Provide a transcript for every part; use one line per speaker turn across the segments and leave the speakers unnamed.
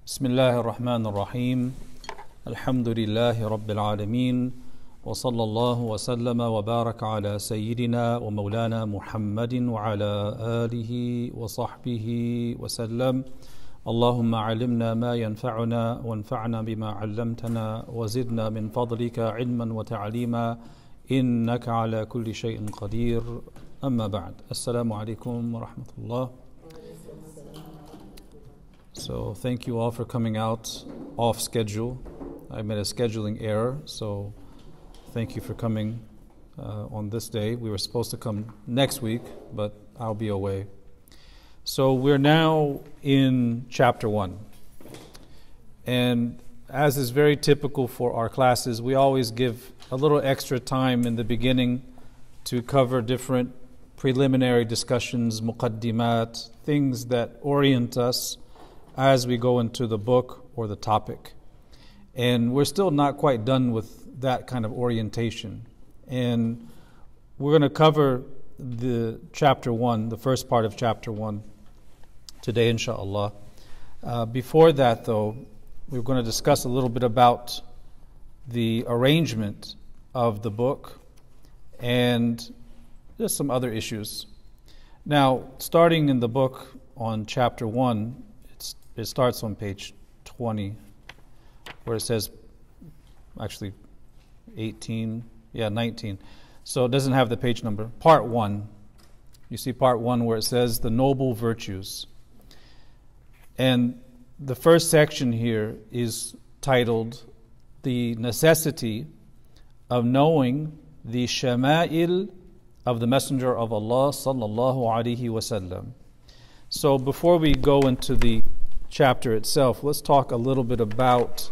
بسم الله الرحمن الرحيم الحمد لله رب العالمين وصلى الله وسلم وبارك على سيدنا ومولانا محمد وعلى آله وصحبه وسلم اللهم علمنا ما ينفعنا وانفعنا بما علمتنا وزدنا من فضلك علما وتعليما إنك على كل شيء قدير أما بعد السلام عليكم ورحمة الله. So thank you all for coming out off schedule. I made a scheduling error, so thank you for coming on this day. We were supposed to come next week, but I'll be away. So we're now in chapter 1. And as is very typical for our classes, we always give a little extra time in the beginning to cover different preliminary discussions, muqaddimat, things that orient us as we go into the book or the topic. And we're still not quite done with that kind of orientation. And we're going to cover the chapter 1, the first part of chapter 1 today, inshallah. Before that, though, we're going to discuss a little bit about the arrangement of the book and just some other issues. Now, starting in the book on chapter 1, it starts on page 20, where it says, actually 19. So it doesn't have the page number. Part 1. You see part 1 where it says the noble virtues. And the first section here is titled The Necessity of Knowing the Shama'il of the Messenger of Allah sallallahu alaihi wasallam. So before we go into the chapter itself, let's talk a little bit about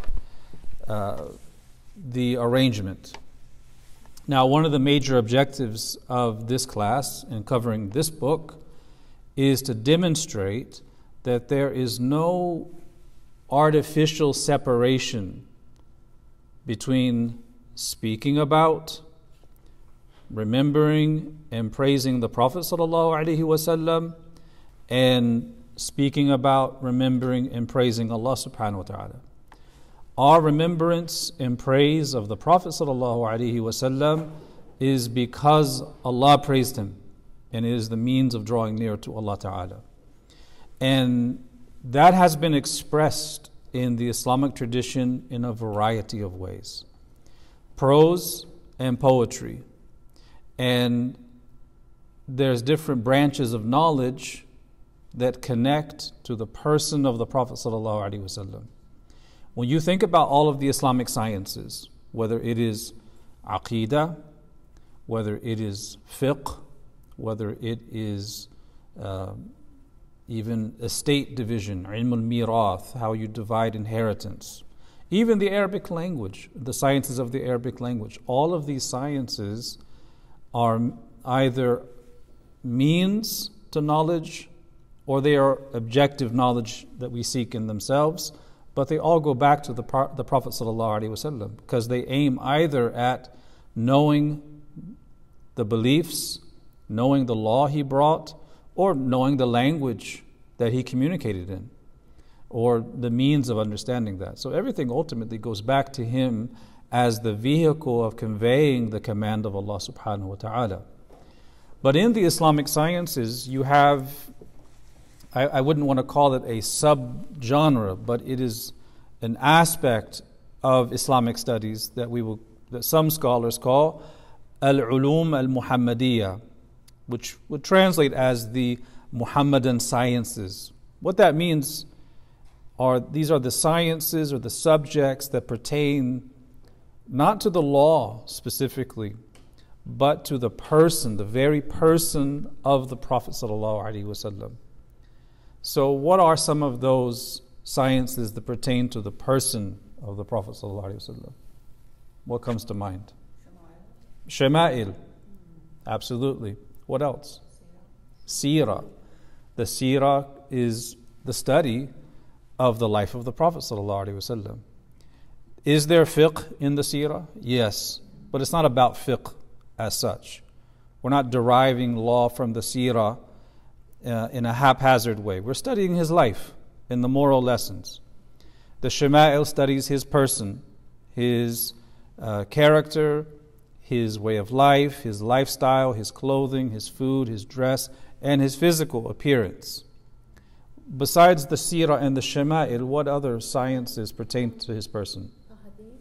the arrangement. Now, one of the major objectives of this class in covering this book is to demonstrate that there is no artificial separation between speaking about, remembering, and praising the Prophet ﷺ and speaking about, remembering, and praising Allah subhanahu wa ta'ala. Our remembrance and praise of the Prophet ﷺ is because Allah praised him, and it is the means of drawing near to Allah ta'ala. And that has been expressed in the Islamic tradition in a variety of ways. Prose and poetry. And there's different branches of knowledge that connect to the person of the Prophet ﷺ. When you think about all of the Islamic sciences, whether it is aqeedah, whether it is fiqh, whether it is even estate division, ilm al-mirath, how you divide inheritance, even the Arabic language, the sciences of the Arabic language, all of these sciences are either means to knowledge or they are objective knowledge that we seek in themselves, but they all go back to the Prophet ﷺ because they aim either at knowing the beliefs, knowing the law he brought, or knowing the language that he communicated in, or the means of understanding that. So everything ultimately goes back to him as the vehicle of conveying the command of Allah subhanahu wa ta'ala. But in the Islamic sciences, you have, I wouldn't want to call it a sub-genre, but it is an aspect of Islamic studies that some scholars call al-ulum al-muhammadiyya, which would translate as the Muhammadan sciences. What that means these are the sciences or the subjects that pertain not to the law specifically, but to the person, the very person of the Prophet ﷺ. So what are some of those sciences that pertain to the person of the Prophet ﷺ? What comes to mind? Shama'il. Absolutely. What else? Seerah. The seerah is the study of the life of the Prophet ﷺ. Is there fiqh in the seerah? Yes. But it's not about fiqh as such. We're not deriving law from the seerah in a haphazard way. We're studying his life and the moral lessons. The Shama'il studies his person, his character, his way of life, his lifestyle, his clothing, his food, his dress, and his physical appearance. Besides the Sirah and the Shama'il, what other sciences pertain to his person?
Hadith,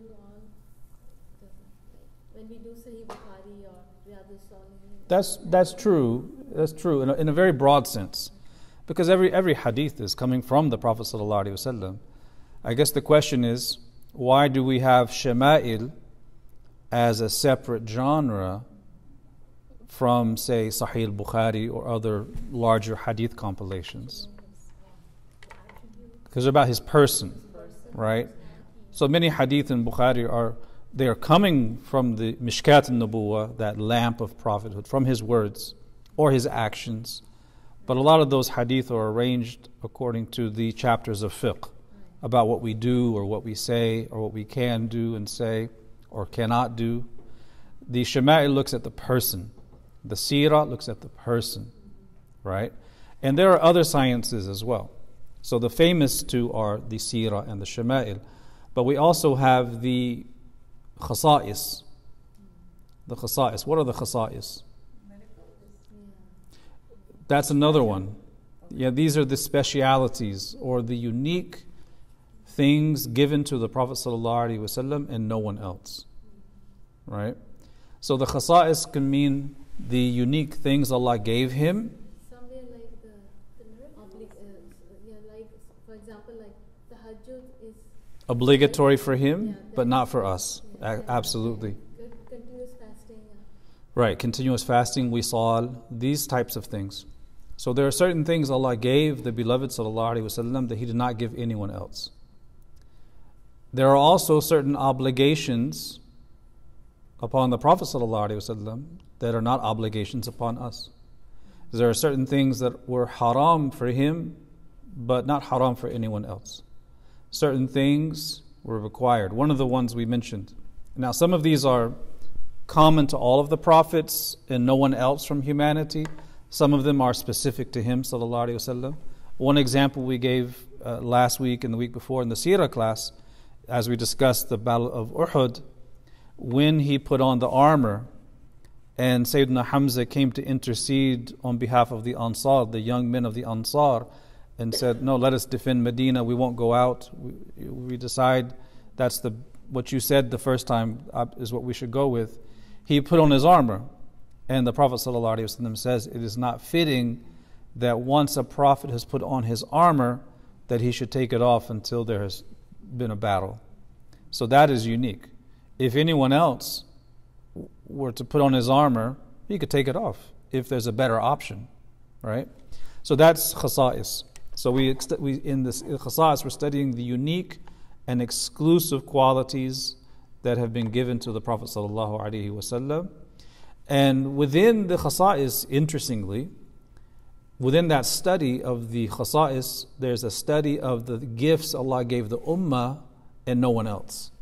when we do Sahih Bukhari or Riyadh al-Salihin.
That's true. That's true in a very broad sense, because every hadith is coming from the Prophet ﷺ. I guess the question is, why do we have Shama'il as a separate genre from, say, Sahih al-Bukhari or other larger hadith compilations? Because they're about his person, right? So many hadith in Bukhari are coming from the Mishkat al-Nubuwah, that lamp of prophethood, from his words or his actions. But a lot of those hadith are arranged according to the chapters of fiqh, about what we do or what we say or what we can do and say or cannot do. The Shama'il looks at the person. The Sirah looks at the person, right? And there are other sciences as well. So the famous two are the Sirah and the Shama'il. But we also have the Khasa'is. The Khasa'is. What are the Khasa'is? That's another one. Yeah, these are the specialities or the unique things given to the Prophet ﷺ and no one else. Right? So the Khasa'is can mean the unique things Allah gave him.
Somewhere like like, for example, like the Tahajjud is
obligatory for him, but not for us. Absolutely.
Continuous fasting.
Right, continuous fasting, wisal, these types of things. So there are certain things Allah gave the beloved ﷺ that He did not give anyone else. There are also certain obligations upon the Prophet ﷺ that are not obligations upon us. There are certain things that were haram for him, but not haram for anyone else. Certain things were required. One of the ones we mentioned. Now, some of these are common to all of the prophets and no one else from humanity. Some of them are specific to him, sallallahu alaihi wasallam. One example we gave last week and the week before in the Sirah class, as we discussed the Battle of Uhud, when he put on the armor and Sayyidina Hamza came to intercede on behalf of the Ansar, the young men of the Ansar, and said, no, let us defend Medina, we won't go out. We decide that's what you said the first time is what we should go with. He put on his armor. And the Prophet ﷺ says it is not fitting that once a prophet has put on his armor that he should take it off until there has been a battle. So that is unique. If anyone else were to put on his armor, he could take it off if there's a better option, right? So that's khasa'is. So we in this khasa'is we're studying the unique and exclusive qualities that have been given to the Prophet ﷺ. And within the khasa'is, interestingly, within that study of the khasa'is, there's a study of the gifts Allah gave the ummah and no one else.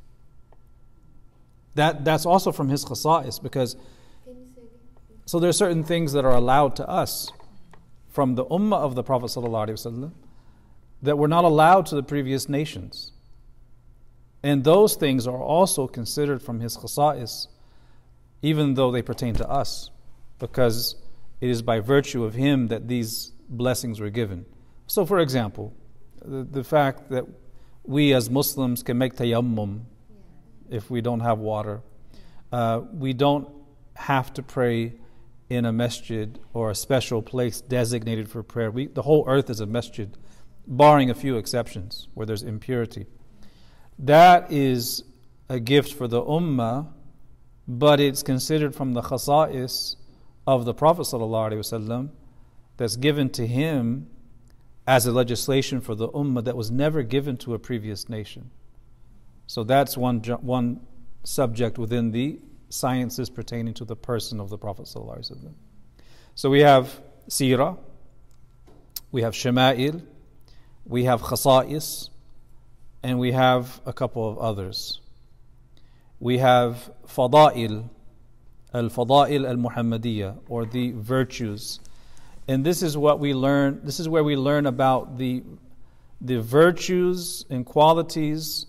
That's also from his khasa'is, because so there are certain things that are allowed to us from the ummah of the Prophet ﷺ that were not allowed to the previous nations. And those things are also considered from his khasa'is, even though they pertain to us, because it is by virtue of him that these blessings were given. So for example, the fact that we as Muslims can make tayammum if we don't have water. We don't have to pray in a masjid or a special place designated for prayer. The whole earth is a masjid, barring a few exceptions where there's impurity. That is a gift for the ummah, but it's considered from the khasa'is of the Prophet ﷺ that's given to him as a legislation for the ummah that was never given to a previous nation. So that's one subject within the sciences pertaining to the person of the Prophet ﷺ. So we have Sirah, we have Shama'il, we have Khasa'is, and we have a couple of others. We have Fada'il, Al-Fada'il Al-Muhammadiyya, or the virtues. And this is what we learn, this is where we learn about the the virtues and qualities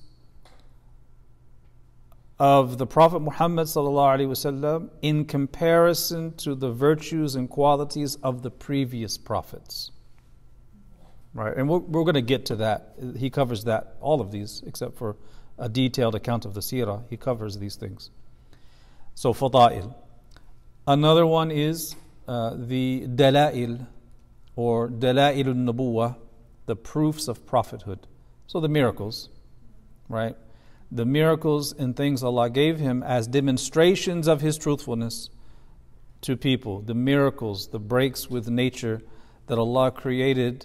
of the Prophet Muhammad ﷺ in comparison to the virtues and qualities of the previous prophets. Right, and we're going to get to that. He covers that, all of these, except for a detailed account of the seerah. He covers these things. So, fada'il. Another one is the dala'il, or dala'il al-nubuwah, the proofs of prophethood. So the miracles, right? The miracles and things Allah gave him as demonstrations of His truthfulness to people. The miracles, the breaks with nature that Allah created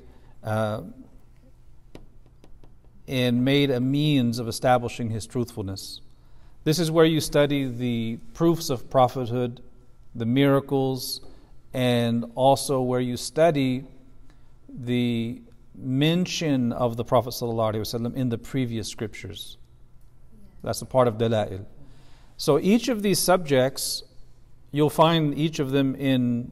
and made a means of establishing His truthfulness. This is where you study the proofs of prophethood, the miracles, and also where you study the mention of the Prophet ﷺ in the previous scriptures. That's a part of Dala'il. So each of these subjects, you'll find each of them in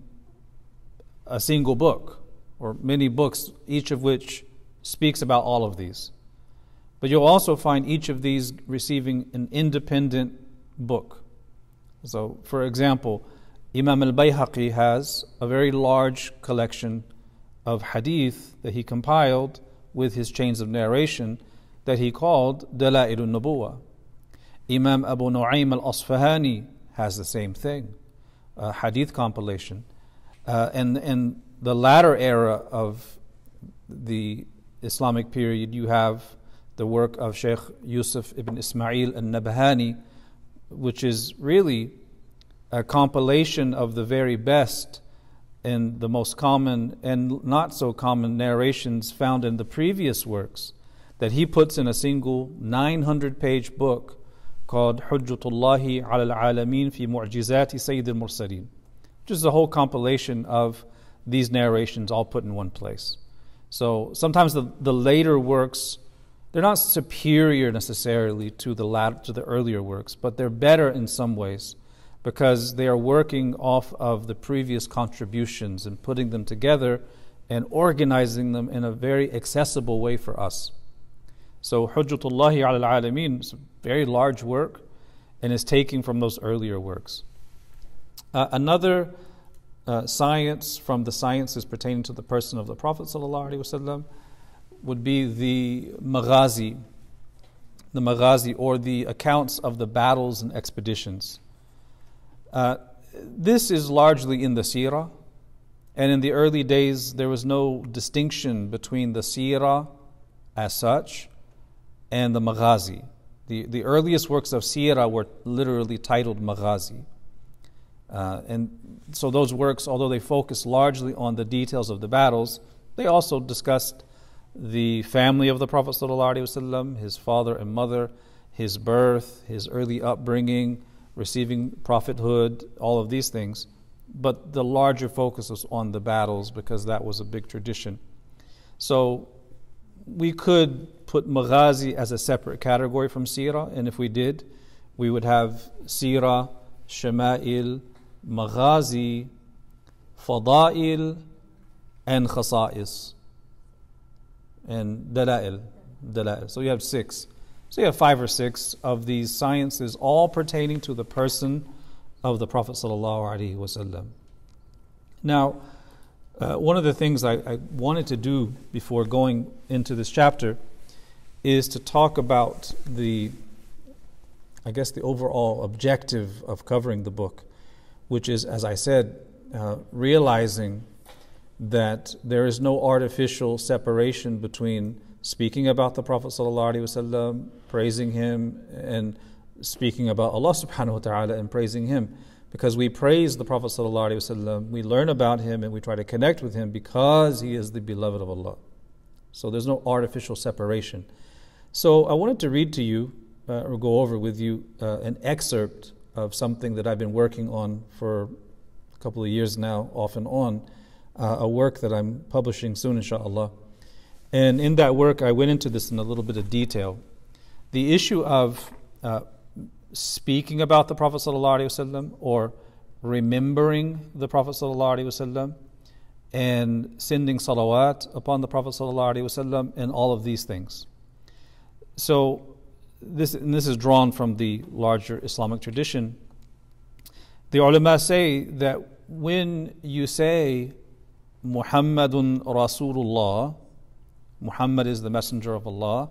a single book, or many books, each of which speaks about all of these. But you'll also find each of these receiving an independent book. So, for example, Imam al-Bayhaqi has a very large collection of hadith that he compiled with his chains of narration that he called Dala'il al-Nubuwah. Imam Abu Nu'aym al-Asfahani has the same thing, a hadith compilation. And the latter era of the Islamic period, you have the work of Sheikh Yusuf ibn Ismail al-Nabhani, which is really a compilation of the very best and the most common and not so common narrations found in the previous works that he puts in a single 900-page book called Hujjatullahi ala al-Alameen fi Mu'jizati Sayyid al-Mursaleen, which is a whole compilation of these narrations all put in one place. So sometimes the later works, they're not superior necessarily to the earlier works, but they're better in some ways because they are working off of the previous contributions and putting them together and organizing them in a very accessible way for us. So Hujjatullahi ala al-Alameen is a very large work and is taking from those earlier works. Another science from the sciences pertaining to the person of the Prophet ﷺ would be the maghazi or the accounts of the battles and expeditions. This is largely in the seerah, and in the early days there was no distinction between the seerah as such and the maghazi. The earliest works of seerah were literally titled maghazi. And so those works, although they focus largely on the details of the battles, they also discussed the family of the Prophet ﷺ, his father and mother, his birth, his early upbringing, receiving prophethood, all of these things. But the larger focus was on the battles because that was a big tradition. So we could put maghazi as a separate category from seerah, and if we did, we would have seerah, shama'il, maghazi, fada'il, and khasa'is, and dala'il. So you have 6. So you have 5 or 6 of these sciences, all pertaining to the person of the Prophet ﷺ. Now, one of the things I wanted to do before going into this chapter is to talk about the overall objective of covering the book, which is, as I said, realizing that there is no artificial separation between speaking about the Prophet ﷺ, praising him, and speaking about Allah subhanahu wa ta'ala and praising him. Because we praise the Prophet ﷺ, we learn about him and we try to connect with him because he is the beloved of Allah. So there's no artificial separation. So I wanted to read to you, or go over with you, an excerpt of something that I've been working on for a couple of years now, off and on, a work that I'm publishing soon, inshallah. And in that work, I went into this in a little bit of detail. The issue of speaking about the Prophet ﷺ or remembering the Prophet ﷺ and sending salawat upon the Prophet ﷺ, and all of these things. So this is drawn from the larger Islamic tradition. The ulama say that when you say Muhammadun Rasulullah, Muhammad is the messenger of Allah,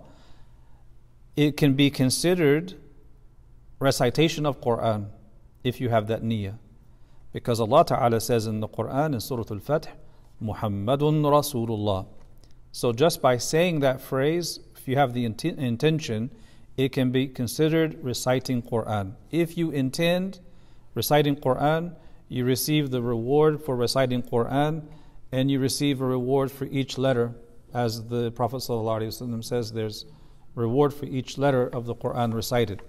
it can be considered recitation of Quran if you have that niyyah. Because Allah Ta'ala says in the Quran in Surah Al-Fath, Muhammadun Rasulullah. So just by saying that phrase, if you have the intention, it can be considered reciting Quran. If you intend reciting Quran, you receive the reward for reciting Quran, and you receive a reward for each letter. As the Prophet ﷺ says, there's reward for each letter of the Quran recited.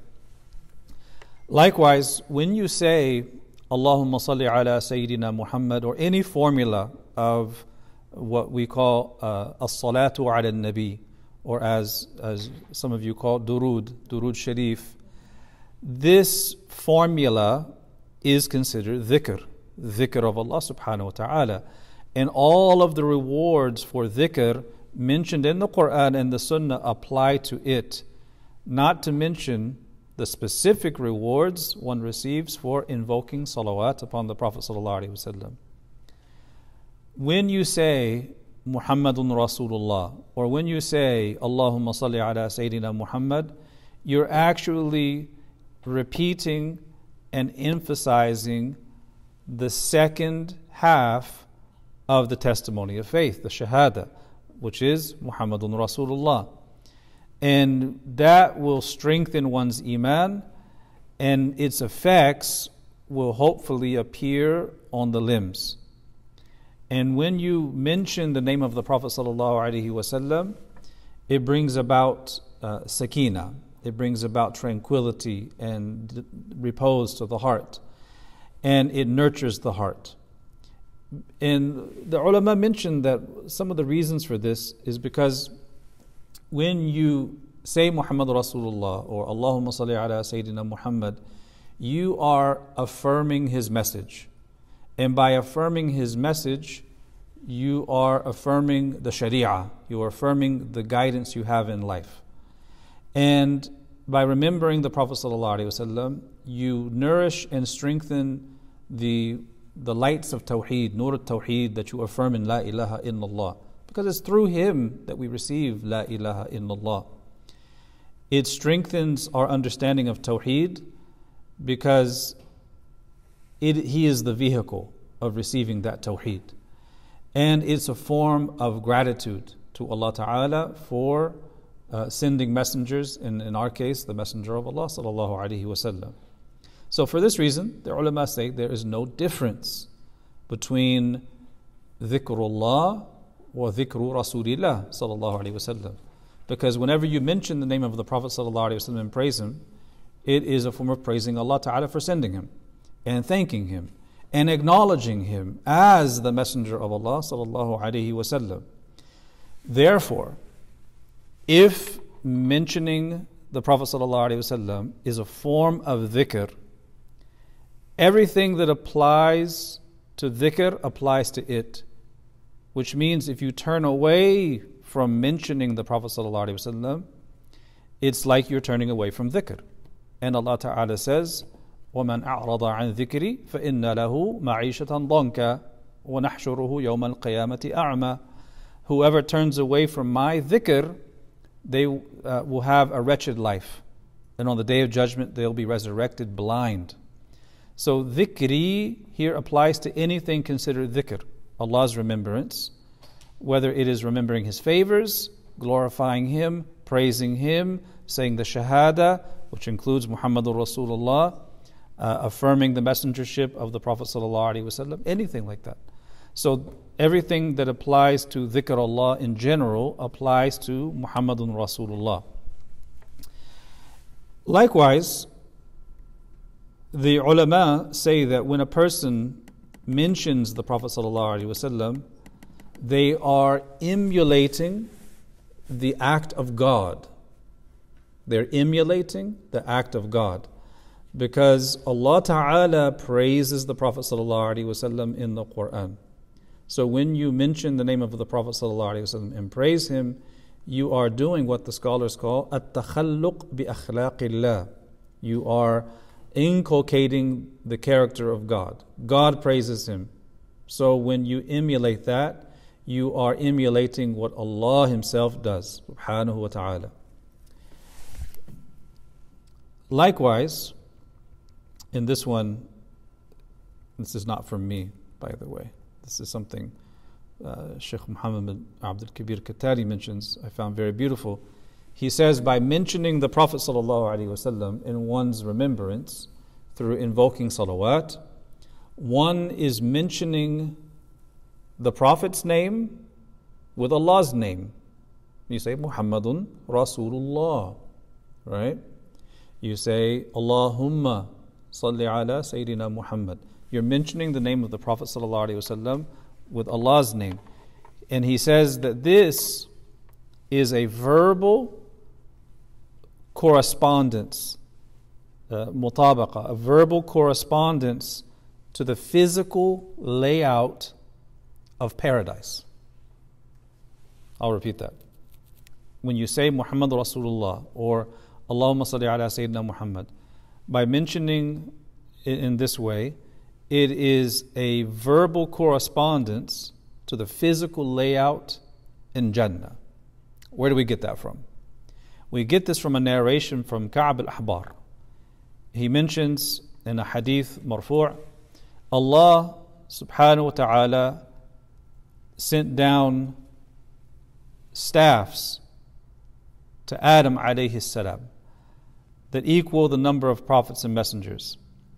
Likewise, when you say Allahumma salli ala Sayyidina Muhammad, or any formula of what we call as-salatu ala nabi, or as some of you call durud sharif, this formula is considered dhikr of Allah subhanahu wa ta'ala. And all of the rewards for dhikr mentioned in the Quran and the Sunnah apply to it, not to mention the specific rewards one receives for invoking salawat upon the Prophet ﷺ. When you say Muhammadun Rasulullah, or when you say Allahumma salli ala Sayyidina Muhammad, you're actually repeating and emphasizing the second half of the testimony of faith, the shahada, which is Muhammadun Rasulullah. And that will strengthen one's iman, and its effects will hopefully appear on the limbs. And when you mention the name of the Prophet ﷺ, it brings about sakina, it brings about tranquility and repose to the heart, and it nurtures the heart. And the ulama mentioned that some of the reasons for this is because when you say Muhammad Rasulullah or Allahumma salli ala Sayyidina Muhammad, you are affirming his message. And by affirming his message, you are affirming the Sharia. You are affirming the guidance you have in life. And by remembering the Prophet ﷺ, you nourish and strengthen the lights of Tawheed, Nur al-Tawheed, that you affirm in La ilaha illallah. Because it's through him that we receive La ilaha illallah. It strengthens our understanding of Tawheed because he is the vehicle of receiving that Tawheed. And it's a form of gratitude to Allah Ta'ala for sending messengers, in our case, the Messenger of Allah Sallallahu Alaihi Wasallam. So for this reason, the ulama say there is no difference between dhikrullah wa dhikru Rasulillah Sallallahu Alaihi Wasallam. Because whenever you mention the name of the Prophet Sallallahu Alaihi Wasallam and praise him, it is a form of praising Allah Ta'ala for sending him, and thanking him, and acknowledging him as the Messenger of Allah Sallallahu Alaihi Wasallam. Therefore, if mentioning the Prophet ﷺ is a form of dhikr, everything that applies to dhikr applies to it. Which means if you turn away from mentioning the Prophet ﷺ, it's like you're turning away from dhikr. And Allah Ta'ala says, وَمَنْ أَعْرَضَ عَنْ ذِكْرِي فَإِنَّ لَهُ مَعِيشَةً ضَنْكَ وَنَحْشُرُهُ يَوْمَ الْقِيَامَةِ أَعْمَى. Whoever turns away from my dhikr, they will have a wretched life. And on the day of judgment, they'll be resurrected blind. So dhikri here applies to anything considered dhikr, Allah's remembrance, whether it is remembering his favors, glorifying him, praising him, saying the shahada, which includes Muhammadur Rasulullah, affirming the messengership of the Prophet ﷺ, anything like that. So everything that applies to dhikr Allah in general applies to Muhammadun Rasulullah. Likewise, the ulama say that when a person mentions the Prophet ﷺ, they are emulating the act of God. They're emulating the act of God. Because Allah Ta'ala praises the Prophet ﷺ in the Quran. So when you mention the name of the Prophet ﷺ and praise him, you are doing what the scholars call at-takhalluq bi akhlaqillah. You are inculcating the character of God. God praises him. So when you emulate that, you are emulating what Allah himself does, subhanahu wa ta'ala. Likewise, in this one, this is not from me, by the way. This is something Sheikh Muhammad bin Abdul Kabir Katari mentions, I found very beautiful. He says, by mentioning the Prophet ﷺ in one's remembrance through invoking salawat, one is mentioning the Prophet's name with Allah's name. You say Muhammadun Rasulullah, right? You say Allahumma salli ala Sayyidina Muhammad. You're mentioning the name of the Prophet ﷺ with Allah's name. And he says that this is a verbal correspondence, mutabaqa, a verbal correspondence to the physical layout of paradise. I'll repeat that. When you say Muhammad Rasulullah or Allahumma salli ala Sayyidina Muhammad, by mentioning it in this way, it is a verbal correspondence to the physical layout in Jannah. Where do we get that from? We get this from a narration from Ka'b al-Ahbar. He mentions in a hadith marfu', Allah subhanahu wa ta'ala sent down staffs to Adam alayhi salam that equal the number of prophets and messengers.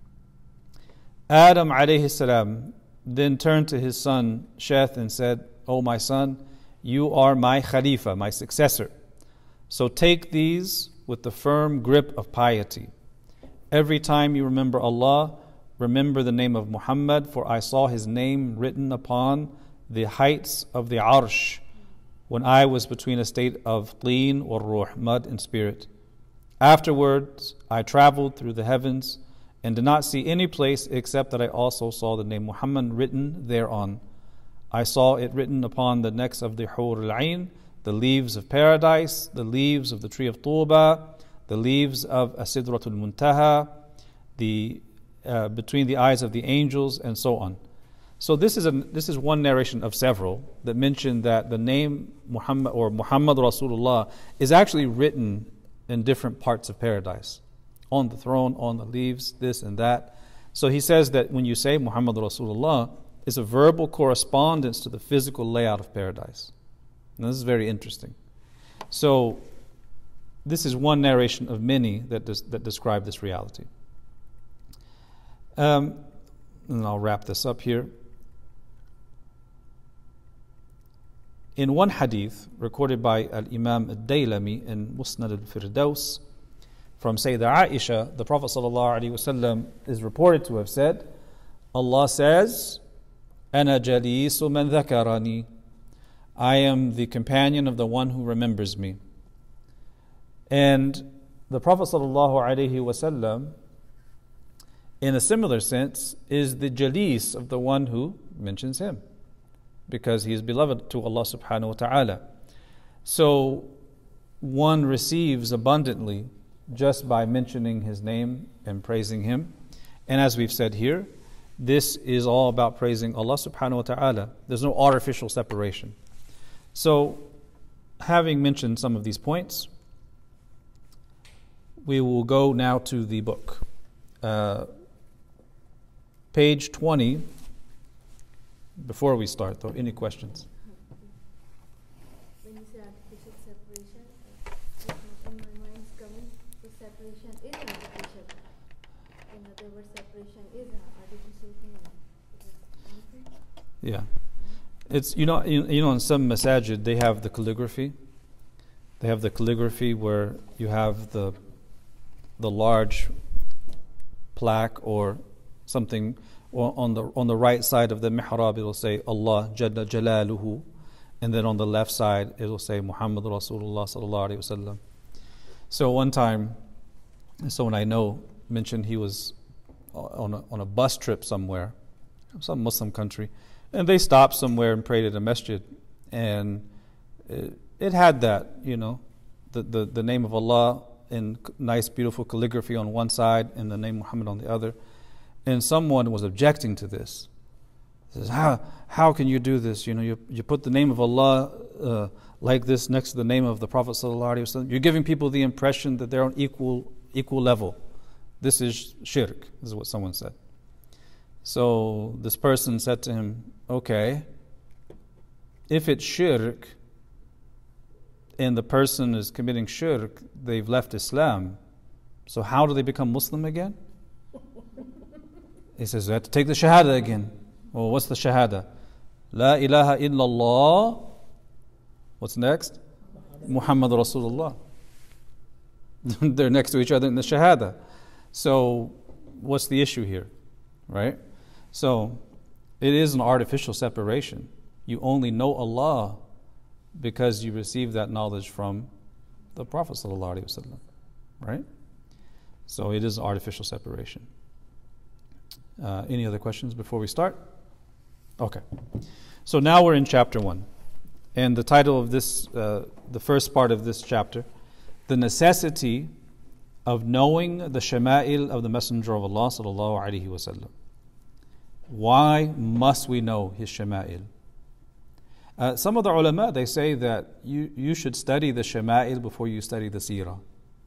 Adam alayhi salam then turned to his son Sheth and said, "O my son, you are my Khalifa, my successor. So take these with the firm grip of piety. Every time you remember Allah, remember the name of Muhammad, for I saw his name written upon the heights of the Arsh when I was between a state of teen or ruh, mud and spirit. Afterwards, I traveled through the heavens and did not see any place except that I also saw the name Muhammad written thereon. I saw it written upon the necks of the Hur al-Ain, the leaves of paradise, the leaves of the tree of Tuba, the leaves of Asidratul Muntaha, between the eyes of the angels, and so on." So this is one narration of several that mention that the name Muhammad or Muhammad Rasulullah is actually written in different parts of paradise, on the throne, on the leaves, this and that. So he says that when you say Muhammad Rasulullah, it's a verbal correspondence to the physical layout of paradise. Now this is very interesting. So this is one narration of many that describe this reality. And I'll wrap this up here. In one hadith recorded by Al-Imam Al-Daylami in Musnad Al-Firdaus from Sayyidah Aisha, the Prophet ﷺ is reported to have said, Allah says, "Ana jalisu man dhakarani." I am the companion of the one who remembers me. And the Prophet ﷺ, in a similar sense, is the jalis of the one who mentions him, because he is beloved to Allah subhanahu wa ta'ala. So one receives abundantly just by mentioning his name and praising him. And as we've said here, this is all about praising Allah subhanahu wa ta'ala. There's no artificial separation. So having mentioned some of these points, we will go now to the book. Page 20. Before we start, though, any questions?
When you say artificial separation, in my mind is coming, the separation is artificial. In other words, separation is an artificial thing.
Yeah. It's you know in some masajid they have the calligraphy. They have the calligraphy where you have the large plaque or something on the right side of the mihrab. It will say Allah Jalla Jalaluhu, and then on the left side it will say Muhammad Rasulullah sallallahu alaihi wasallam. So one time, someone I know mentioned he was on a bus trip somewhere, some Muslim country, And they stopped somewhere and prayed at a masjid. And it had that, the name of Allah in nice, beautiful calligraphy on one side and the name Muhammad on the other. And someone was objecting to this. He says, how can you do this? You put the name of Allah like this next to the name of the Prophet ﷺ. You're giving people the impression that they're on equal level. This is shirk, this is what someone said. So this person said to him, okay, if it's shirk and the person is committing shirk, they've left Islam. So how do they become Muslim again? He says, you have to take the Shahada again. Well, what's the Shahada? La ilaha illallah. What's next? Muhammad Rasulullah. They're next to each other in the Shahada. So what's the issue here? Right? So it is an artificial separation. You only know Allah because you received that knowledge from the Prophet ﷺ. Right? So it is artificial separation. Any other questions before we start? Okay. So now we're in chapter 1. And the title of this, the first part of this chapter, the necessity of knowing the shama'il of the Messenger of Allah sallallahu alaihi wasallam. Why must we know his shama'il? Some of the ulama, they say that you should study the shama'il before you study the seerah.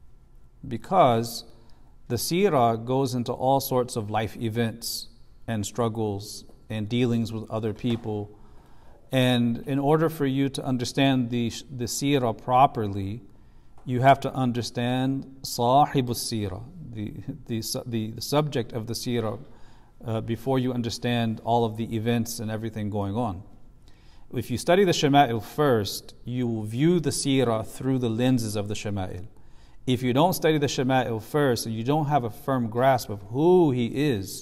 Because the seerah goes into all sorts of life events and struggles and dealings with other people. And in order for you to understand the seerah properly, you have to understand sahib al-seerah, the subject of the seerah, before you understand all of the events and everything going on. If you study the shama'il first, you will view the seerah through the lenses of the shama'il. If you don't study the shama'il first and you don't have a firm grasp of who he is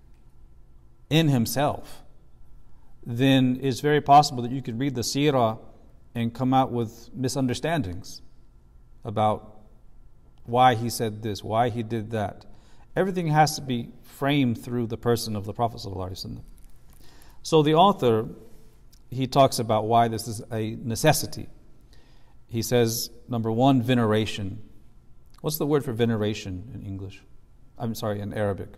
in himself, then it's very possible that you could read the seerah and come out with misunderstandings about why he said this, why he did that. Everything has to be framed through the person of the Prophet ﷺ. So the author, he talks about why this is a necessity. He says, number one, veneration. What's the word for veneration in English? In Arabic.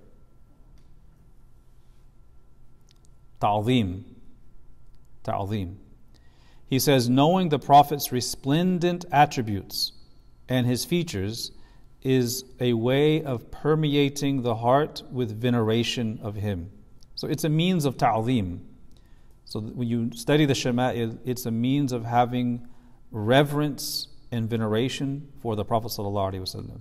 Ta'zim. Ta'zim. He says, knowing the Prophet's resplendent attributes and his features is a way of permeating the heart with veneration of him. So it's a means of ta'zim. So when you study the Shama'il, it's a means of having reverence and veneration for the Prophet ﷺ.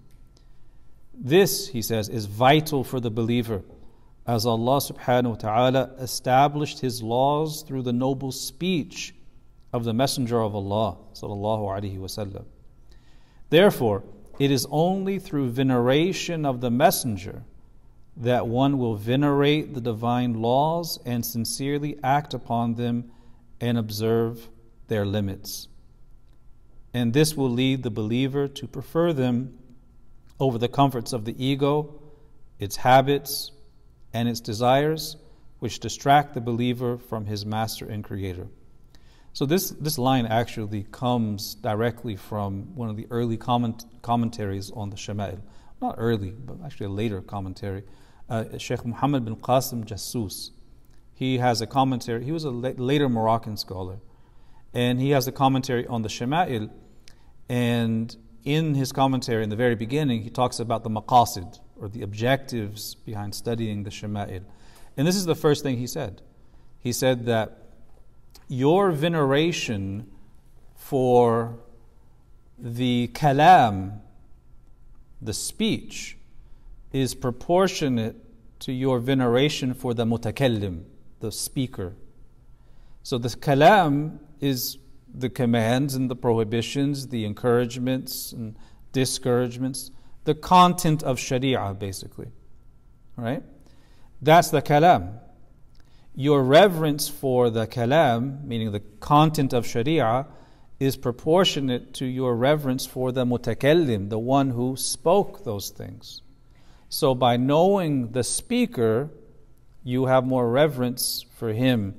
This, he says, is vital for the believer, as Allah subhanahu wa ta'ala established his laws through the noble speech of the Messenger of Allah sallallahu alaihi wasallam. Therefore, it is only through veneration of the Messenger that one will venerate the divine laws and sincerely act upon them and observe their limits. And this will lead the believer to prefer them over the comforts of the ego, its habits, and its desires, which distract the believer from his master and creator. So this line actually comes directly from one of the early commentaries on the Shama'il. Not early, but actually a later commentary. Sheikh Muhammad bin Qasim Jassus. He has a commentary. He was a later Moroccan scholar. And he has a commentary on the Shama'il. And in his commentary, in the very beginning, he talks about the maqasid, or the objectives behind studying the Shama'il. And this is the first thing he said. He said that your veneration for the kalam, the speech, is proportionate to your veneration for the mutakallim, the speaker. So the kalam is the commands and the prohibitions, the encouragements and discouragements, the content of Sharia, basically. Right? That's the kalam. Your reverence for the kalam, meaning the content of Sharia, is proportionate to your reverence for the mutakallim, the one who spoke those things. So by knowing the speaker, you have more reverence for him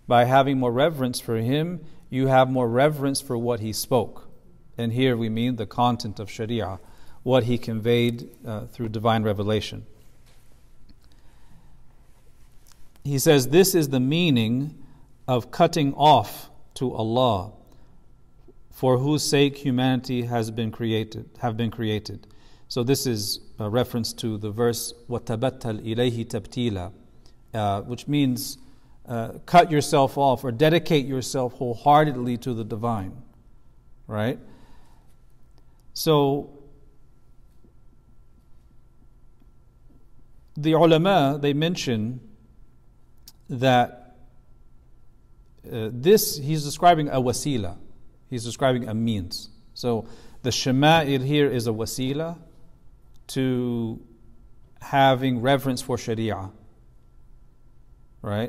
By having more reverence for him, you have more reverence for what he spoke. And here we mean the content of Sharia, what he conveyed through divine revelation. He says this is the meaning of cutting off to Allah, for whose sake humanity have been created. So this is a reference to the verse وَتَبَتَّلْ إِلَيْهِ تَبْتِيلًا, which means cut yourself off or dedicate yourself wholeheartedly to the divine. Right? So the ulama, they mention that he's describing a wasila. He's describing a means. So the shama'il here is a wasila to having reverence for Sharia. Right?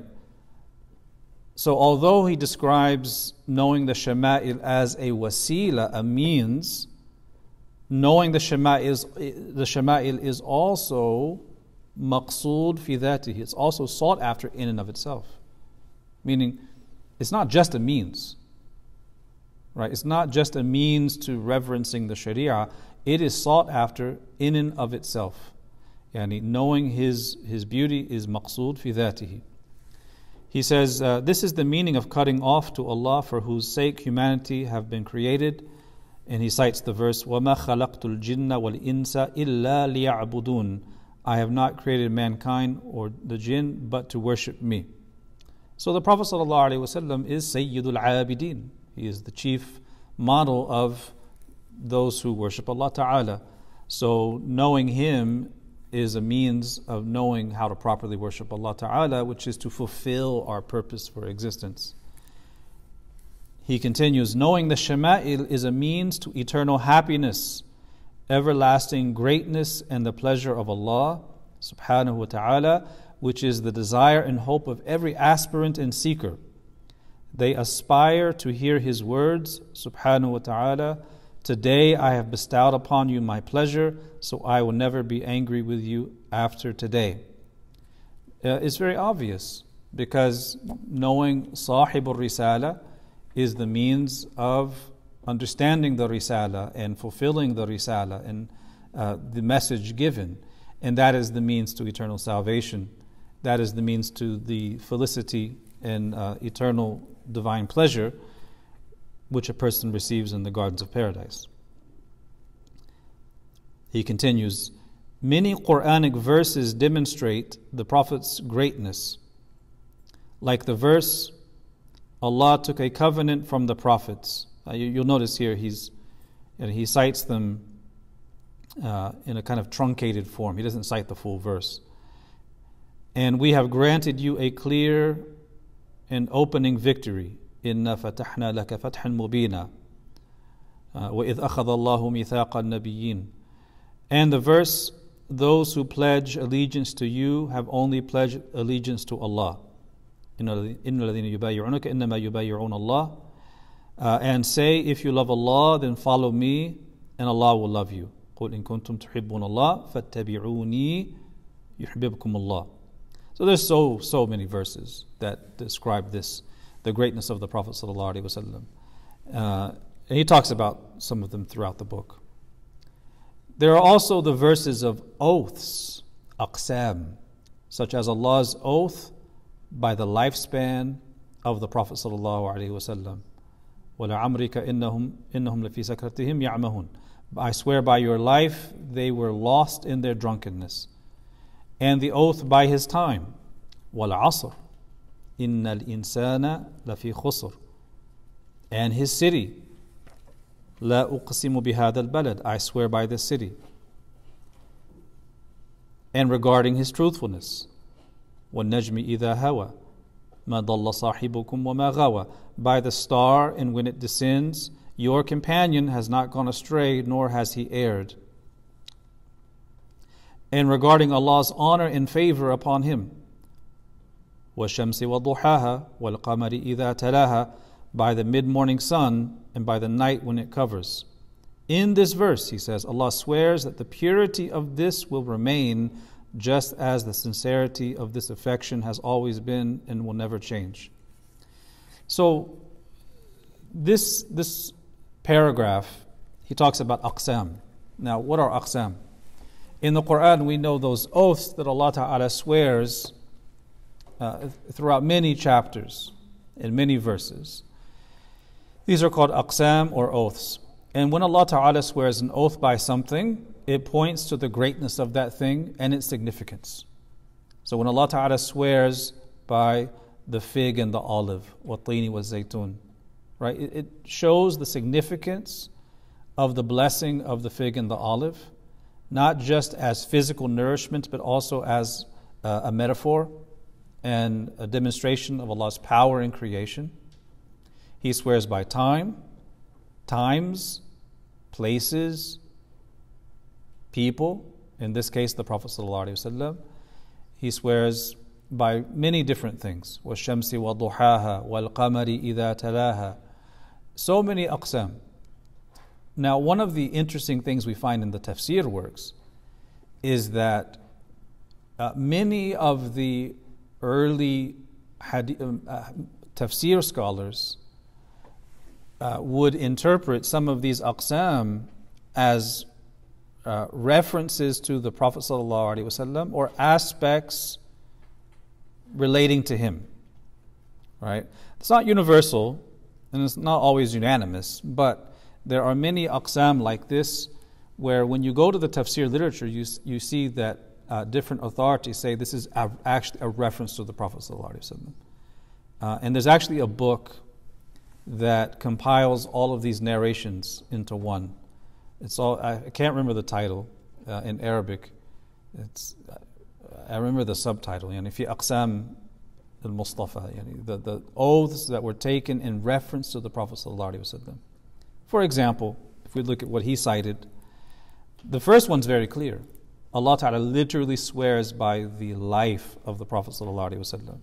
So although he describes knowing the shama'il as a wasila, a means, knowing the shama'il is also maqsood fi dhatihi. It's also sought after in and of itself. Meaning, it's not just a means. Right? It's not just a means to reverencing the Sharia. It is sought after in and of itself. Yani knowing his beauty is maqsood fi dhatihi. He says, this is the meaning of cutting off to Allah, for whose sake humanity have been created. And he cites the verse, وَمَا خَلَقْتُ الْجِنَّ وَالْإِنسَ إِلَّا لِيَعْبُدُونَ. I have not created mankind or the jinn but to worship me. So the Prophet ﷺ is Sayyidul Abidin. He is the chief model of those who worship Allah Ta'ala. So knowing him is a means of knowing how to properly worship Allah Ta'ala, which is to fulfill our purpose for existence. He continues, knowing the Shama'il is a means to eternal happiness, everlasting greatness and the pleasure of Allah Subhanahu wa Ta'ala, which is the desire and hope of every aspirant and seeker. They aspire to hear his words, Subhanahu wa Ta'ala. Today I have bestowed upon you my pleasure, so I will never be angry with you after today. It's very obvious, because knowing Sahibul Risala is the means of understanding the Risala and fulfilling the Risala and the message given. And that is the means to eternal salvation. That is the means to the felicity and eternal divine pleasure which a person receives in the gardens of paradise. He continues, many Quranic verses demonstrate the Prophet's greatness. Like the verse, Allah took a covenant from the prophets. You'll notice here he cites them in a kind of truncated form. He doesn't cite the full verse. And we have granted you a clear and opening victory. إِنَّا فَتَحْنَا لَكَ فَتْحًا مُبِينًا وَإِذْ أَخَذَ اللَّهُ مِيثَاقَ النَّبِيِّينَ. And the verse, those who pledge allegiance to you have only pledged allegiance to Allah. إِنَّ الَّذِينَ يُبَايِعُونَكَ إِنَّمَا يُبَايِعُونَ اللَّهِ. And say, if you love Allah, then follow me, and Allah will love you. قُلْ إِن كُنْتُمْ تُحِبُّونَ اللَّهِ فَاتَّبِعُونِي يُحْبِبْكُمُ اللَّهِ. So there's so many verses that describe this, the greatness of the Prophet ﷺ. And he talks about some of them throughout the book. There are also the verses of oaths, aqsam, such as Allah's oath by the lifespan of the Prophet ﷺ. وَلَعَمْرِكَ إِنَّهُمْ لَفِي سَكْرَتِهِمْ يَعْمَهُونَ. I swear by your life, they were lost in their drunkenness. And the oath by his time, وَالْعَصْرِ إِنَّ الْإِنسَانَ لَفِي خُسْرٍ. And his city, لَا أُقْسِمُ بِهَذَا الْبَلَدِ. I swear by this city. And regarding his truthfulness, وَالنَّجْمِ إِذَا هَوَى مَا ضَلَّ صَاحِبُكُمْ وَمَا غَوَى. By the star, and when it descends, your companion has not gone astray, nor has he erred. And regarding Allah's honor and favor upon him, وَالشَّمْسِ وَضُحَاهَا وَالْقَمَرِ إِذَا تَلَاهَا. By the mid-morning sun and by the night when it covers. In this verse, he says, Allah swears that the purity of this will remain, just as the sincerity of this affection has always been and will never change. So this paragraph, he talks about aqsam. Now, what are aqsam? In the Quran, we know those oaths that Allah Ta'ala swears throughout many chapters, in many verses. These are called aqsam or oaths. And when Allah Ta'ala swears an oath by something, it points to the greatness of that thing and its significance. So when Allah Ta'ala swears by the fig and the olive, وَالطِّينِ وَالزَّيْتُونِ, right? It shows the significance of the blessing of the fig and the olive, not just as physical nourishment, but also as a metaphor and a demonstration of Allah's power in creation. He swears by time, times, places, people, in this case the Prophet ﷺ. He swears by many different things. وَالشَّمْسِ وَضُحَاهَا وَالْقَمَرِ إِذَا تَلَاهَا. So many aqsam. Now, one of the interesting things we find in the tafsir works is that many of the early tafsir scholars would interpret some of these aqsam as references to the Prophet ﷺ or aspects relating to him. Right? It's not universal and it's not always unanimous, but there are many aqsam like this where when you go to the tafsir literature, you see that different authorities say this is actually a reference to the Prophet ﷺ. And there's actually a book that compiles all of these narrations into one. It's all, I can't remember the title in Arabic. I remember the subtitle, يعني في أقسام المصطفى, يعني the oaths that were taken in reference to the Prophet ﷺ. For example, if we look at what he cited, the first one's very clear. Allah Ta'ala literally swears by the life of the Prophet ﷺ.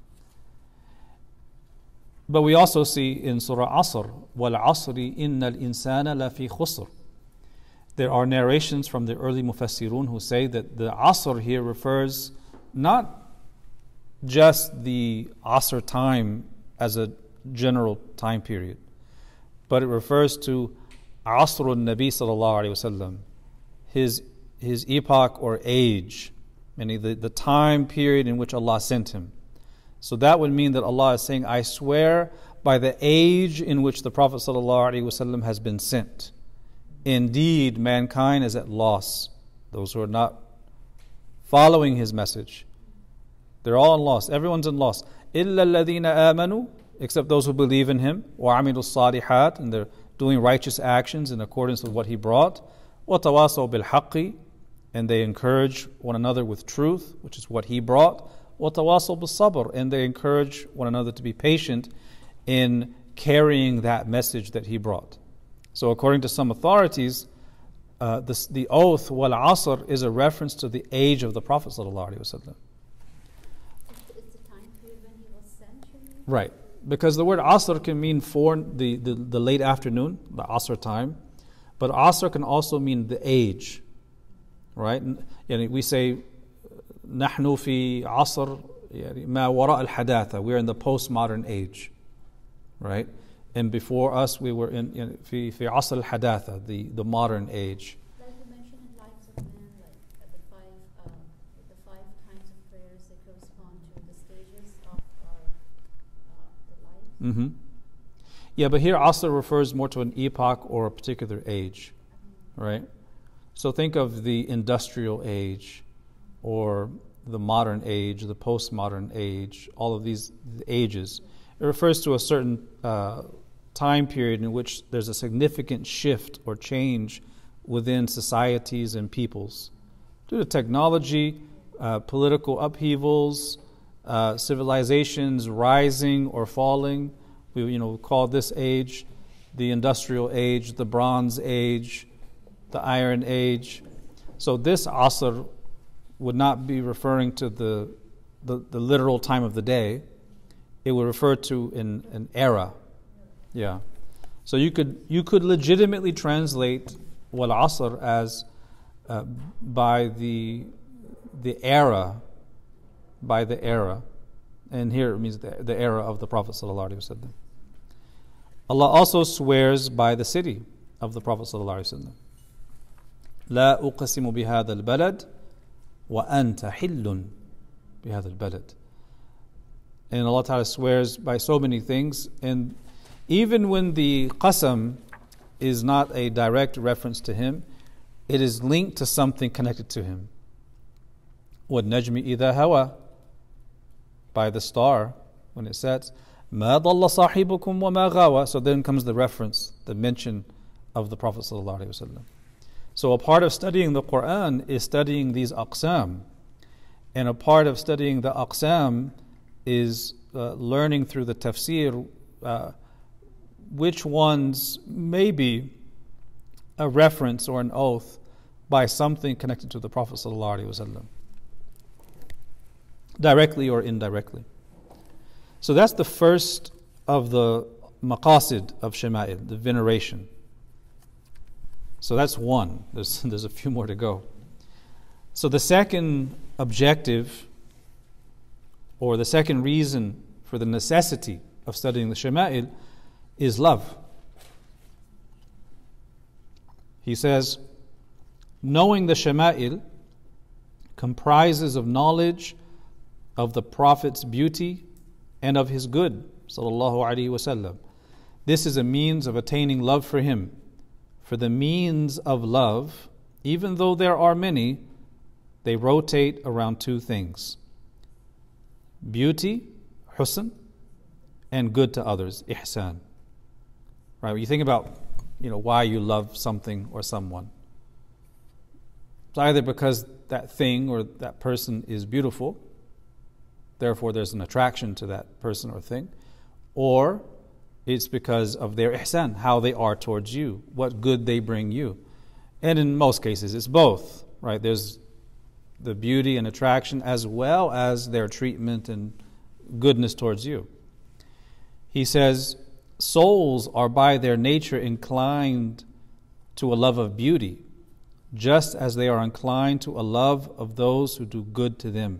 But we also see in Surah Asr, وَالْعَصْرِ إِنَّ الْإِنسَانَ لَفِي خُسْرٍ. There are narrations from the early Mufassirun who say that the Asr here refers not just the Asr time as a general time period, but it refers to Asrul Nabi sallallahu alaihi wasallam, his epoch or age, meaning the time period in which Allah sent him. So that would mean that Allah is saying, I swear by the age in which the Prophet sallallahu alaihi wasallam has been sent. Indeed, mankind is at loss. Those who are not following his message, they're all in loss. Everyone's in loss. إِلَّا الَّذِينَ آمَنُوا, except those who believe in him. وَعَمِلُوا الصَّالِحَاتِ, and they're doing righteous actions in accordance with what he brought. وَتَوَاصَوْا بِالْحَقِّ, and they encourage one another with truth, which is what he brought. وَتَوَاصَوْا بِالصَّبْرِ, and they encourage one another to be patient in carrying that message that he brought. So according to some authorities, the oath, wal asr, is a reference to the age of the Prophet ﷺ.
It's the time period when he was sent,
Right. Because the word asr can mean the late afternoon, the asr time. But asr can also mean the age. Right? We say, نحن في عصر ما وراء الحداثة. We're in the postmodern age. Right? And before us, we were in في عصر الحداثة, the modern age.
Like you mentioned in Lives of Man, like the five kinds of prayers that correspond to the stages of the life.
Mm-hmm. Yeah, but here asr refers more to an epoch or a particular age, right? So think of the industrial age or the modern age, the postmodern age, all of these ages. It refers to a certain time period in which there's a significant shift or change within societies and peoples due to technology, political upheavals, civilizations rising or falling. We call this age the industrial age, the bronze age, the iron age. So this asr would not be referring to the literal time of the day. It would refer to an era. Yeah. So you could legitimately translate wal asr as by the era, And here it means the era of the Prophet sallallahu alaihi wasallam. Allah also swears by the city of the Prophet sallallahu alaihi wasallam. لا أقسم بهذا البلد وأنت حل بهذا البلد. And Allah Ta'ala swears by so many things, and even when the qasam is not a direct reference to him, it is linked to something connected to him. وَالنَّجْمِ إِذَا هَوَى, by the star when it sets. مَا ضَلَّ صَاحِبُكُمْ وَمَا غَوَى. So then comes the reference, the mention of the Prophet sallallahu alaihi wasallam. So a part of studying the Quran is studying these aqsam, and a part of studying the aqsam is learning through the tafsir which ones may be a reference or an oath by something connected to the Prophet sallallahu alaihi wasallam, directly or indirectly. So that's the first of the maqasid of Shama'il, the veneration. So that's one. There's a few more to go. So the second objective, or the second reason for the necessity of studying the Shama'il, is love. He says, knowing the Shama'il comprises of knowledge of the Prophet's beauty and of his good, sallallahu alaihi wasallam. This is a means of attaining love for him. For the means of love, even though there are many, they rotate around two things: beauty, husn, and good to others, ihsan. Right? When you think about, why you love something or someone, it's either because that thing or that person is beautiful, therefore there's an attraction to that person or thing, or it's because of their ihsan, how they are towards you, what good they bring you. And in most cases, it's both, right? There's the beauty and attraction as well as their treatment and goodness towards you. He says, souls are by their nature inclined to a love of beauty, just as they are inclined to a love of those who do good to them.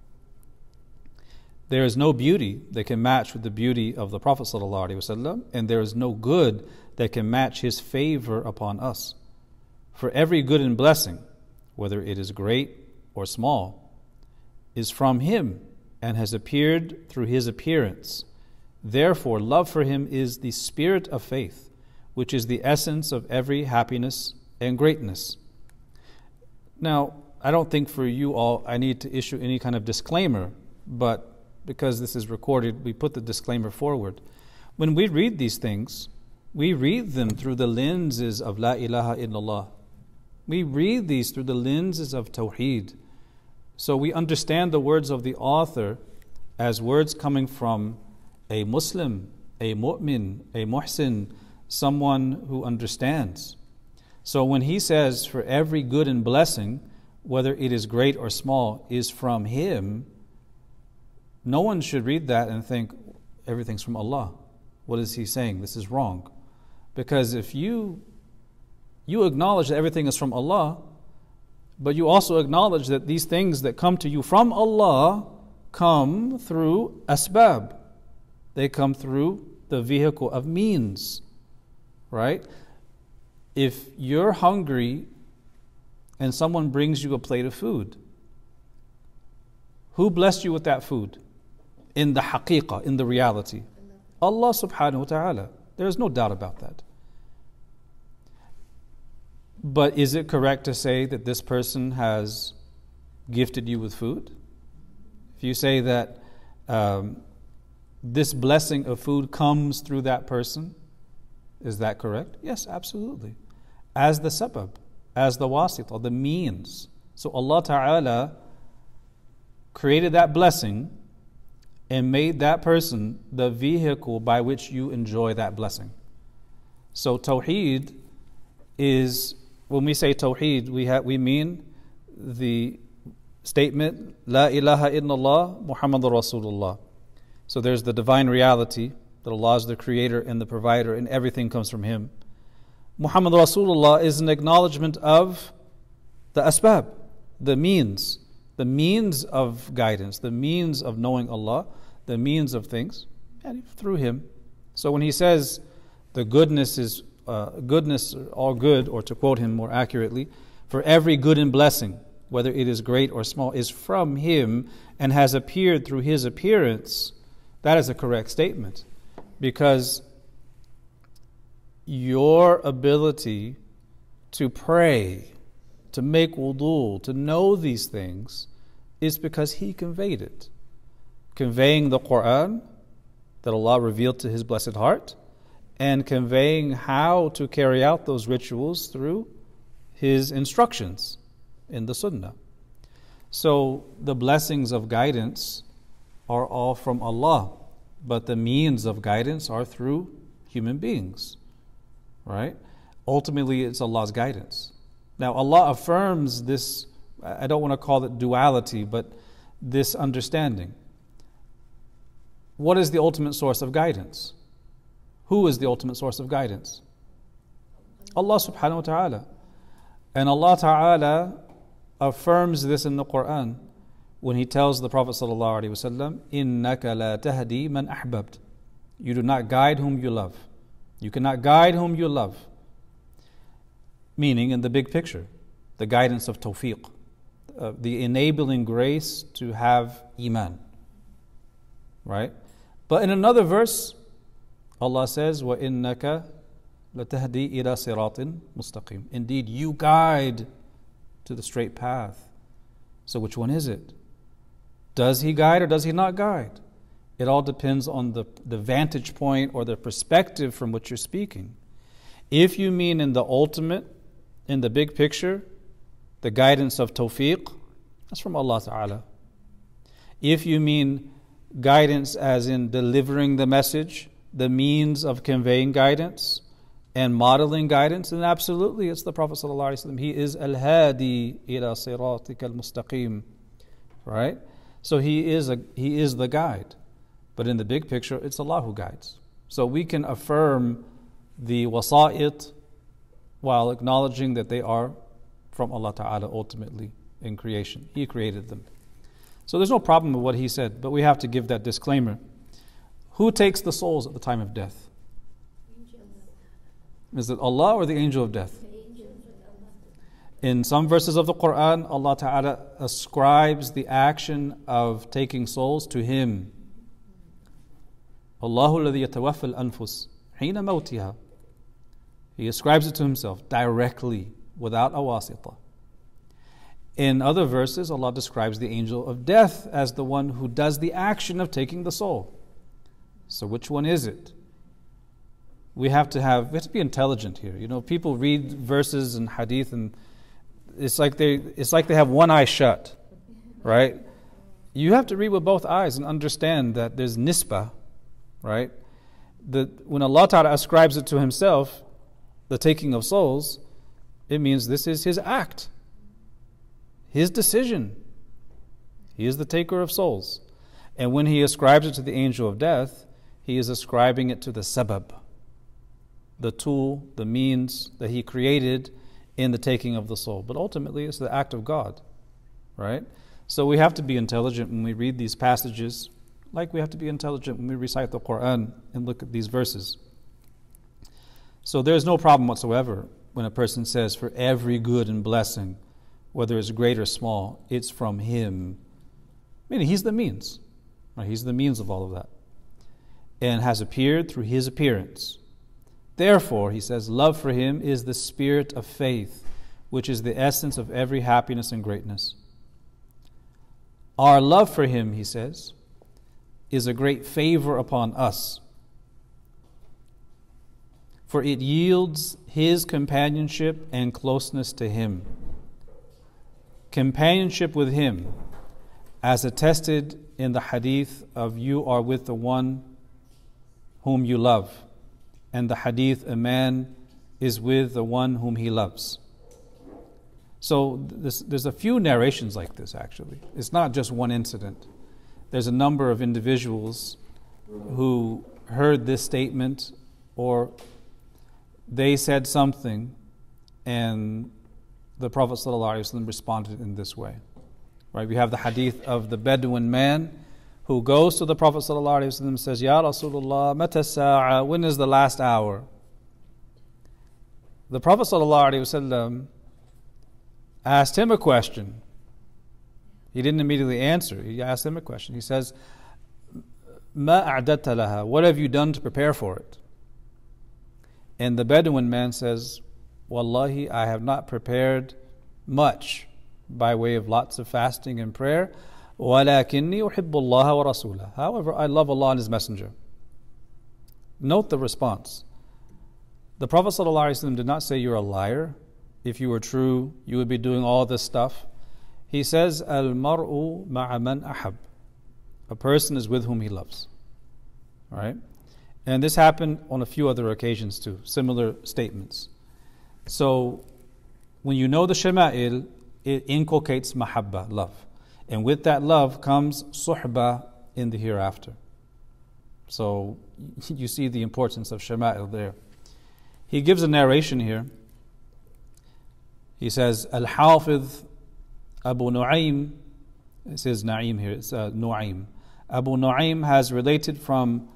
There is no beauty that can match with the beauty of the Prophet ﷺ, and there is no good that can match his favor upon us. For every good and blessing, whether it is great or small, is from him and has appeared through his appearance. Therefore, love for him is the spirit of faith, which is the essence of every happiness and greatness. Now, I don't think for you all I need to issue any kind of disclaimer, but because this is recorded, we put the disclaimer forward. When we read these things, we read them through the lenses of La ilaha illallah. We read these through the lenses of Tawheed. So we understand the words of the author as words coming from a Muslim, a mu'min, a muhsin, someone who understands. So when he says, for every good and blessing, whether it is great or small, is from him, no one should read that and think everything's from Allah. What is he saying? This is wrong. Because if you acknowledge that everything is from Allah, but you also acknowledge that these things that come to you from Allah come through asbab. They come through the vehicle of means, right? If you're hungry and someone brings you a plate of food, who blessed you with that food? In the haqiqah, in the reality, Allah subhanahu wa ta'ala. There is no doubt about that. But is it correct to say that this person has gifted you with food? If you say that this blessing of food comes through that person, is that correct? Yes, absolutely. As the sabab, as the wasita, the means. So Allah Ta'ala created that blessing and made that person the vehicle by which you enjoy that blessing. So Tawheed is, when we say Tawheed, we mean the statement, La ilaha illallah Muhammadur Rasulullah. So there's the divine reality, that Allah is the creator and the provider and everything comes from him. Muhammad Rasulullah is an acknowledgement of the asbab, the means of guidance, the means of knowing Allah. the means of things, and through him. So when he says the goodness is goodness, all good, or to quote him more accurately, for every good and blessing, whether it is great or small, is from him and has appeared through his appearance, that is a correct statement. Because your ability to pray, to make wudu, to know these things, is because he conveyed it. Conveying the Quran that Allah revealed to his blessed heart, and conveying how to carry out those rituals through his instructions in the Sunnah. So the blessings of guidance are all from Allah, but the means of guidance are through human beings, right? Ultimately, it's Allah's guidance. Now, Allah affirms this, I don't want to call it duality, but this understanding. What is the ultimate source of guidance? Who is the ultimate source of guidance? Allah subhanahu wa ta'ala. And Allah ta'ala affirms this in the Quran when he tells the Prophet sallallahu alaihi wasallam, إِنَّكَ لَا تَهْدِي مَنْ أَحْبَبْتَ. You do not guide whom you love. You cannot guide whom you love. Meaning, in the big picture, the guidance of tawfiq, the enabling grace to have iman. Right? But in another verse, Allah says, وَإِنَّكَ لَتَهْدِي إِلَى صِرَاطٍ مُسْتَقِيمٍ. Indeed, you guide to the straight path. So which one is it? Does he guide or does he not guide? It all depends on the vantage point or the perspective from which you're speaking. If you mean in the ultimate, in the big picture, the guidance of tawfiq, that's from Allah Ta'ala. If you mean guidance as in delivering the message, the means of conveying guidance and modeling guidance, then absolutely it's the Prophet ﷺ. He is al-hadi ila siratika al-mustaqim. Right? So he is the guide. But in the big picture, it's Allah who guides. So we can affirm the wasa'it while acknowledging that they are from Allah Ta'ala ultimately in creation. He created them. So there's no problem with what he said, but we have to give that disclaimer. Who takes the souls at the time of death? Is it Allah or the angel of death? In some verses of the Quran, Allah Ta'ala ascribes the action of taking souls to Him. Allahu alladhi yatawaffa al-anfus hina mawtiha. He ascribes it to Himself directly, without a wasita. In other verses, Allah describes the angel of death as the one who does the action of taking the soul. So which one is it? We have to be intelligent here. You know, people read verses and hadith and it's like they have one eye shut, right? You have to read with both eyes and understand that there's nisbah, right? When Allah Ta'ala ascribes it to Himself, the taking of souls, it means this is His act, His decision. He is the taker of souls. And when He ascribes it to the angel of death, He is ascribing it to the sabab, the tool, the means that He created in the taking of the soul. But ultimately, it's the act of God, right? So we have to be intelligent when we read these passages, like we have to be intelligent when we recite the Quran and look at these verses. So there's no problem whatsoever when a person says, for every good and blessing, whether it's great or small, it's from Him. Meaning He's the means, right? He's the means of all of that, and has appeared through His appearance. Therefore, he says, love for Him is the spirit of faith, which is the essence of every happiness and greatness. Our love for Him, he says, is a great favor upon us, for it yields His companionship and closeness to Him. Companionship with Him, as attested in the hadith of you are with the one whom you love, and the hadith, a man is with the one whom he loves. So there's a few narrations like this, actually. It's not just one incident. There's a number of individuals who heard this statement, or they said something and the Prophet ﷺ responded in this way. Right? We have the hadith of the Bedouin man who goes to the Prophet ﷺ and says, Ya Rasulullah, mata sa'a, when is the last hour? The Prophet ﷺ asked him a question. He didn't immediately answer. He asked him a question. He says, Ma a'datta laha, what have you done to prepare for it? And the Bedouin man says, Wallahi, I have not prepared much by way of lots of fasting and prayer. وَلَكِنِّي أُحِبُّ اللَّهَ وَرَسُولَهُ. However, I love Allah and His Messenger. Note the response. The Prophet ﷺ did not say you're a liar. If you were true, you would be doing all this stuff. He says, الْمَرْءُ مَعَ مَنْ أَحَبْ. A person is with whom he loves. All right? And this happened on a few other occasions too, similar statements. So, when you know the Shama'il, it inculcates mahabba, love. And with that love comes suhbah in the hereafter. So, you see the importance of Shama'il there. He gives a narration here. He says, Al-Hafidh Abu Nu'aym, it says Na'im here, it's Nu'aym. Abu Nu'aym has related from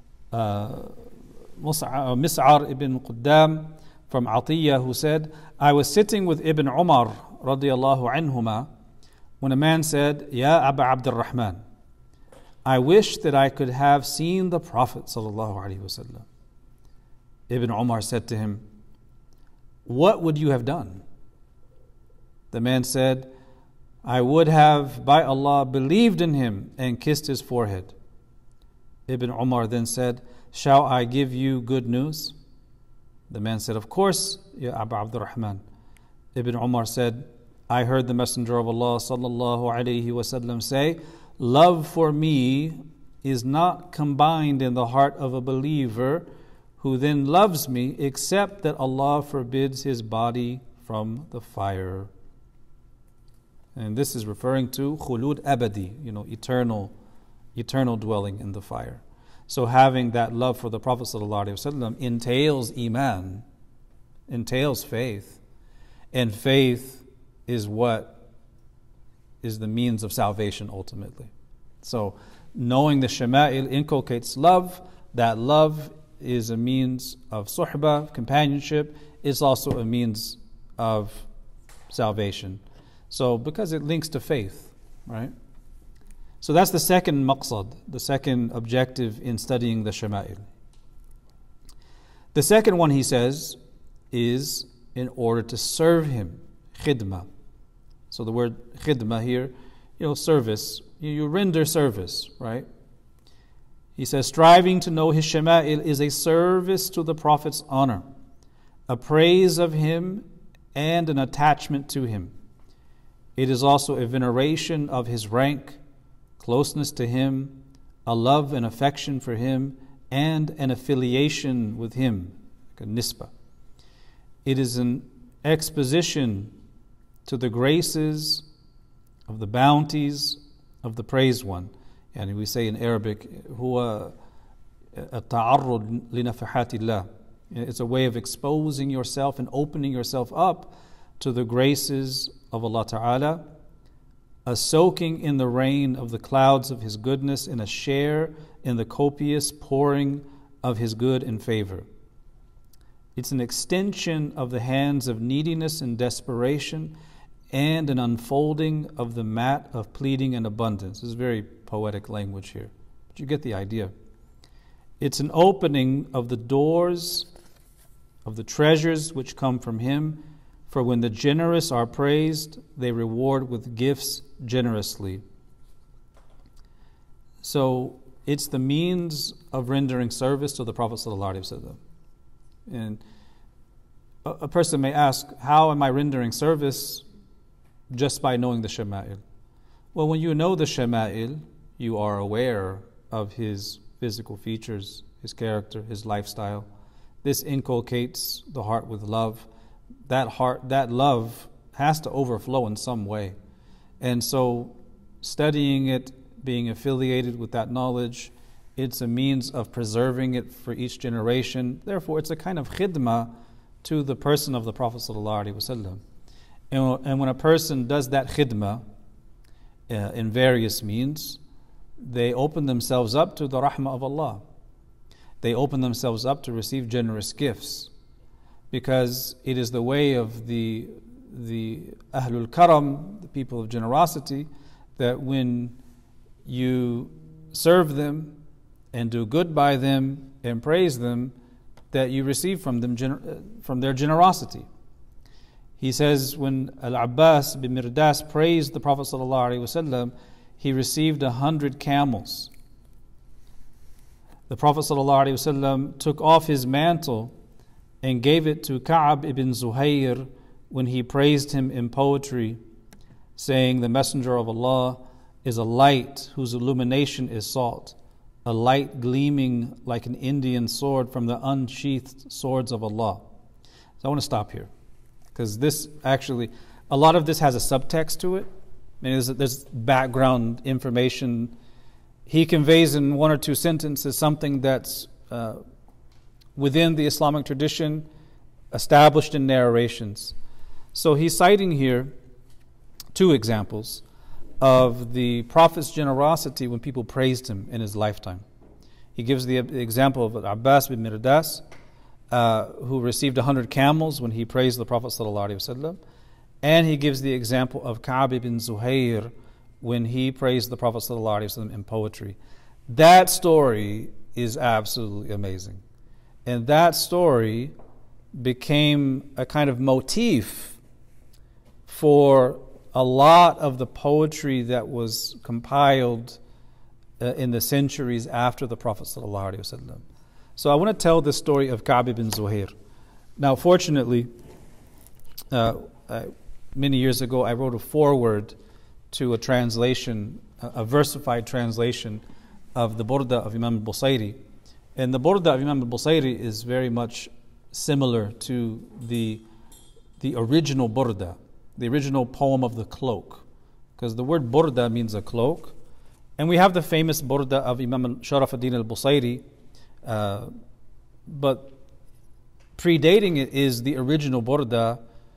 Mis'ar ibn Quddam, from Atiyah, who said, I was sitting with Ibn Umar radiyallahu anhuma when a man said, Ya Aba Abdurrahman, I wish that I could have seen the Prophet sallallahu alaihi wasallam. Ibn Umar said to him, what would you have done? The man said, I would have, by Allah, believed in him and kissed his forehead. Ibn Umar then said, shall I give you good news? The man said, of course, Ya Abu Abdurrahman. Ibn Umar said, I heard the Messenger of Allah sallallahu alayhi wasallam say, love for me is not combined in the heart of a believer who then loves me, except that Allah forbids his body from the fire. And this is referring to khulud abadi, eternal dwelling in the fire. So having that love for the Prophet ﷺ entails iman, entails faith. And faith is what is the means of salvation ultimately. So knowing the Shama'il inculcates love. That love is a means of suhbah, companionship. It's also a means of salvation. So because it links to faith, right? So that's the second maqsad, the second objective in studying the Shama'il. The second one, he says, is in order to serve him, khidmah. So the word khidmah here, service. You render service, right? He says, striving to know his Shama'il is a service to the Prophet's honor, a praise of him, and an attachment to him. It is also a veneration of his rank, closeness to him, a love and affection for him, and an affiliation with him, like a nisbah. It is an exposition to the graces of the bounties of the praised one. And we say in Arabic, huwa at-ta'arrud li nafahatillah. It's a way of exposing yourself and opening yourself up to the graces of Allah Ta'ala, a soaking in the rain of the clouds of His goodness, and a share in the copious pouring of His good and favor. It's an extension of the hands of neediness and desperation, and an unfolding of the mat of pleading and abundance. This is very poetic language here, but you get the idea. It's an opening of the doors of the treasures which come from Him, for when the generous are praised, they reward with gifts generously. So it's the means of rendering service to the Prophet ﷺ. And a person may ask, how am I rendering service? Just by knowing the Shama'il. Well, when you know the Shama'il, you are aware of his physical features, his character, his lifestyle. This inculcates the heart with love. That love has to overflow in some way. And so studying it, being affiliated with that knowledge, it's a means of preserving it for each generation. Therefore, it's a kind of khidmah to the person of the Prophet ﷺ. And when a person does that khidmah in various means, they open themselves up to the rahmah of Allah. They open themselves up to receive generous gifts, because it is the way of the Ahlul Karam, the people of generosity, that when you serve them and do good by them and praise them, that you receive from them from their generosity. He says when Al-Abbas bin Mirdas praised the Prophet ﷺ, he received 100 camels. The Prophet ﷺ took off his mantle and gave it to Ka'b ibn Zuhair when he praised him in poetry, saying, "The Messenger of Allah is a light whose illumination is sought, a light gleaming like an Indian sword from the unsheathed swords of Allah." So I want to stop here, because this actually, a lot of this has a subtext to it. I mean, there's background information. He conveys in one or two sentences something that's within the Islamic tradition, established in narrations. So he's citing here two examples of the Prophet's generosity when people praised him in his lifetime. He gives the example of Abbas bin Mirdas, who received 100 camels when he praised the Prophet ﷺ. And he gives the example of Ka'b ibn Zuhair when he praised the Prophet ﷺ in poetry. That story is absolutely amazing. And that story became a kind of motif for a lot of the poetry that was compiled in the centuries after the Prophet ﷺ. So I want to tell the story of Ka'b ibn Zuhair. Now, fortunately, many years ago, I wrote a foreword to a translation, a versified translation of the Burda of Imam al-Busayri. And the Burda of Imam al-Busayri is very much similar to the original Burda, the original poem of the cloak. Because the word Burda means a cloak. And we have the famous Burda of Imam Sharaf ad-Din al-Busayri, but predating it is the original Burda